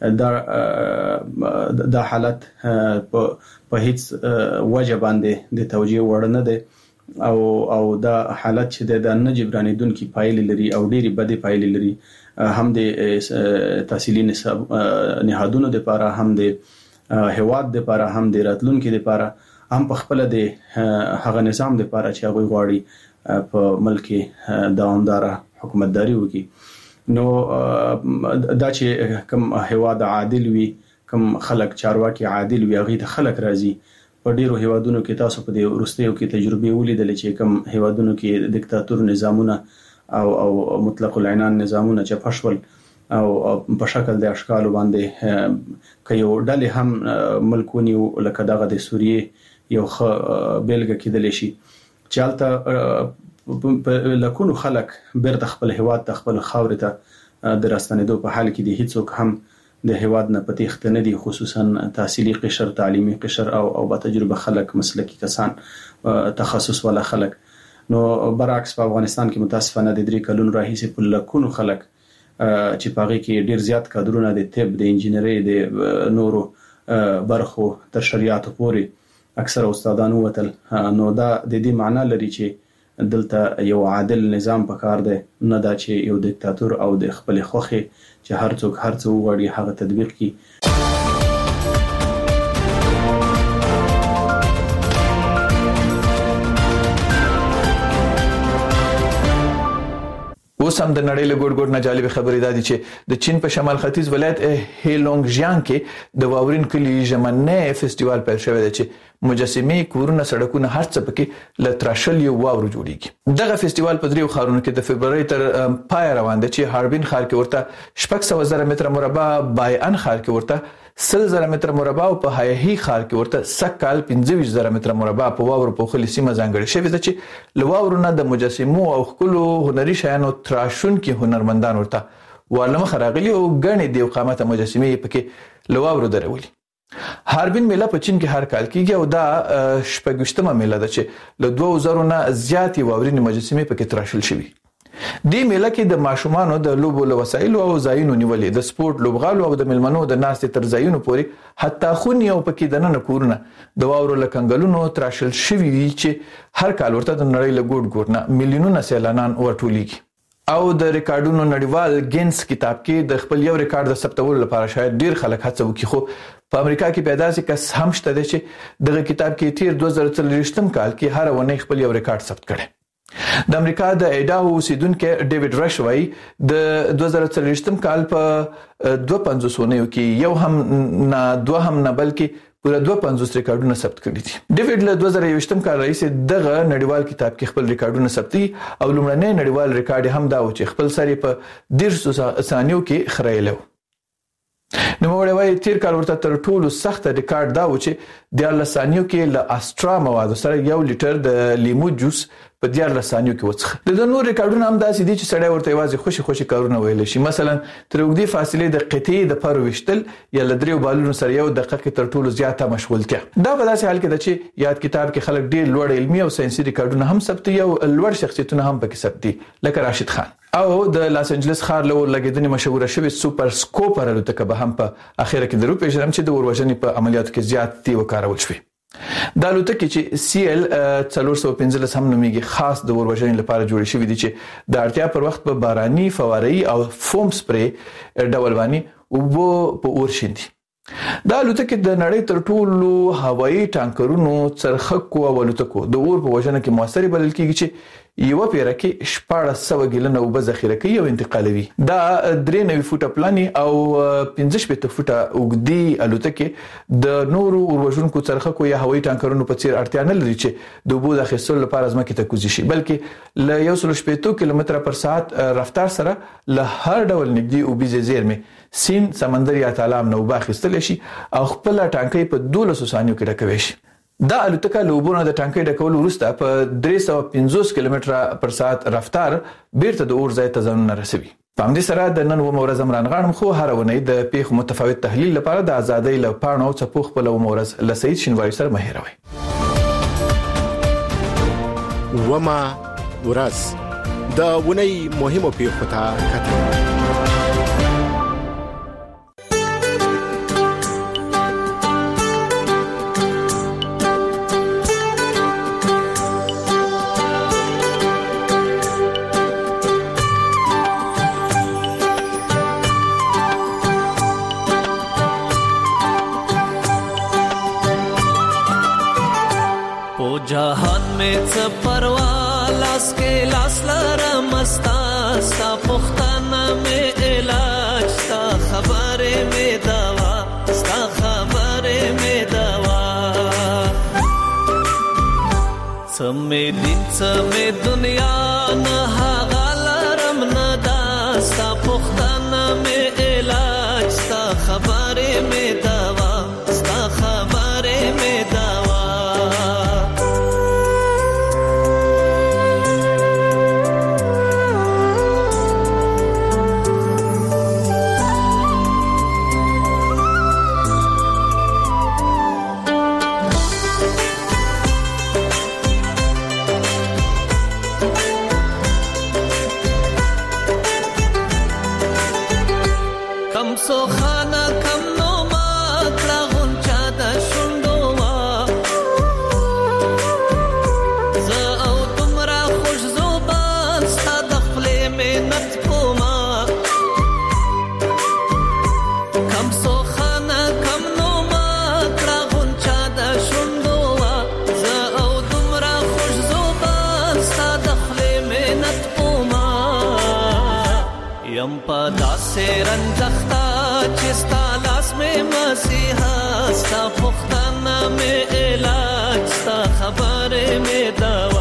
دا دا حالت په په هیڅ وجه باندې د توجیه وړ نه دی او او دا حالت چې د نه جبرانیدونکو پایلې لري او ډېری بدې پایلې لري، هم د تحصیلي نهادونو لپاره، هم د هیواد لپاره، هم د راتلونکو لپاره، هم په خپل د هغه نظام لپاره چې هغه غواړي په ملک دوامدار حکومتداري وکړي. نو دا چې کوم هیواد عادل وي، کوم خلک چارواکي عادل وي، هغه ته خلک راضي. په ډیرو هیوادونو کې تاسو په دې ورستیو کې تجربه ولیدل چې کوم هیوادونو کې دیکتاتور نظامونه او او مطلق العنان نظامونه چې پښول او په شکل د اشکال باندې کيو ډلې هم ملکونی لکه دغه د سوریه یو بیلګه کېدل شي چې البته لکونو خلک بیرته خپل هیواد ته خپل خاور ته د راستنېدو په حال کې دي. هیڅوک هم د هیواد نه پتیخت نه دي، خصوصا تحصیلي قشر، تعلیمي قشر او او با تجربه خلک، مسلکی کسان، تخصص ولا خلک. نو برعکس په افغانستان کې متاسفانه د درې کلونو راهیسې په لکونو خلک چې پاغي کې ډیر زیات کادرونه د طب، د انجینری، د نورو برخو تر شریعت پورې اکثر استادانو وتل. نو دا د دې معنی لري چې دلته یو عادل نظام پکار دی، نه دا چې یو دیکتاتور او د خپل خوخي چې هر څوک هر څه وغواړي هغه تطبیق کړي. اوس هم د نړۍ له ګوټ ګوټ نه جالب خبرې ده چې د چین په شمال ختیځ ولایت هیلونګژیانګ کې د واورین کلی ژمنه فستیوال پیل شوی دی چې مجسمه، کورونه، سړکونه هر څه پکې ل تراشل یو واورو جوړیږي. دغه فستیوال په دریو خارونو کې د فبرवरी تر پای روان دی چې هاربین خار کې ورته شپږ سوه زره متر مربع، بایان خار کې ورته سل زره متر مربع او په هایهی خار کې ورته سکال پنځه ویشت زره متر مربع په واورو په خلی سیمه ځانګړې شوې ده چې لواورونه د مجسمو او خپلو هنري شیانو تراشون کې هنرمندان ورته والمه خراغلي او غني د قامته مجسمه پکې لواورو درولي. هاربین میله په چین کې هر کال کیږي او دا شپږشتمه میله ده چې له دوه زره نه زیاتې واورین مجسمه پکې تراشل شوی. دې میله کې د ماشومانو د لوبو وسایلو او ځایونو نیولې، د سپورت لوبغالو او د ملمنو د ناستې تر ځایونو پورې حتی خونی او پکې د نن کورونه د واورو لکنګلونو تراشل شوی وي چې هر کال ورته د نړۍ له ګوټ ګوټ نه میلیونونه سیلانان ورټولېږي. او د ریکارډونو نړیوال ګینس کتاب کې د خپل یو ریکارډ د ثبتولو لپاره شاید ډیر خلک هڅه وکړي، خو په امریکا کې پیدا سي کس هم شته چې دغه کتاب کې تیر دوه زره څلوېښتم کال کې هر ونه خپل یو ریکارډ ثبت کړي. د امریکا د ایډاهو اوسیدونکو ډیوډ رش وایي د دوه زره څلوېښتم کال په دوه پنځوس ونیو کې یو هم نه دوه هم نه بلکې پوره دوه پنځوس ریکارډونه ثبت کړي دي. ډیوډ له دوه زره یوویشتم کال راهیسې دغه نړیوال کتاب کې خپل ریکارډونه ثبتي او لومړنی نړیوال ریکارډ هم دا و چې خپل سری په ډیرشو ثانیو کې خړایلو. نو موږ وایي تیر کال ورته تر ټولو سخت ریکارډ دا و چې د دیارلس ثانیو کې له استرا موادو سره یو لیټر د لیمو جوس په دیارلس ثانیو کې وڅښه. د نور ریکارډونه هم داسې دي چې سړی ورته یوازې خوشي خوشي کارونه ویل شي، مثلا تر اوږدې فاصلې د قطعې د پر وشتل یا لدریو بالونو سره یو دقیقه تر ټولو زیاته مشغولتیا. دا په داسې حال کې ده چې یاد کتاب کې خلک ډیر لوړ علمي او ساينسي ریکارډونه هم ثبتي او لوړ شخصیتونه هم پکې ثبتي، لکه راشد خان او د لاس انجلس ښار له لګیدنې مشهور شوی سوپر سکوپر الوتکه به هم په اخیره کې درو پیژنم چې د اوروژنې په عملیاتو کې زیات دی وکارول شوی. د الوتکې چې سی ال څلور سوه پنځلس هم نومېږي، خاص د اوروژنې لپاره جوړ شوی دي چې د اړتیا پر وخت په باراني، فواري او فوم سپری ډول باندې او په اور شیندي. دا الوتکې د نړۍ تر ټولو هوایي ټانکرونو څرخکو او الوتکو د اور په وژنه کې موثر بلل کیږي چې یو پیره کې شپږ سوه ګیلنه اوبه ذخیره کوي او انتقالوي. دا درې نوي فوټه پلاني او پنځه شپېته فوټه اوږدې الوتکې د نورو اوروژونکو څرخکو یا هوایي ټانکرونو په څیر اړتیا نه لري چې د اوبو د اخیستلو لپاره ځمکې ته کوزي شي، بلکې له یو سل شپېته کیلومتره پر ساعت رفتار سره له هر ډول نږدې اوبیزې زیرمې، سیند، سمندر یا تالاب نه اوبه اخیستلی شي او خپل ټانکۍ په دولسو ثانیو کې ډکوي شي. دا الوتکه له اوبو نه د ټانکۍ ډکولو وروسته په درې سوه پنځوس کیلومتره پر ساعت رفتار بیرته د اور ځای ته ځانونه رسوي. په همدې سره د نن اومه ورځ هم رانغاړم، خو هره اونۍ د پیښو متفاوت تحلیل لپاره د ازادۍ له پاڼو او څپو خپله اومه ورځ له سعید شینواري سره مه هېروئ. اومه ورځ د اونۍ مهمو پیښو ته کتل. जहान में च परवा लास के लास लरा मस्ता सा पुख्ताना में سمې دین سمې دنیا نه هغه لرم نه دا ستا پوښتنه مې علاج ستا خبرې مې دوا ستا خبرې مې دوا رنځختا چې ستا لاس مې مسیحا ستا پوښتنه مې علاج ستا خبرې مې دوا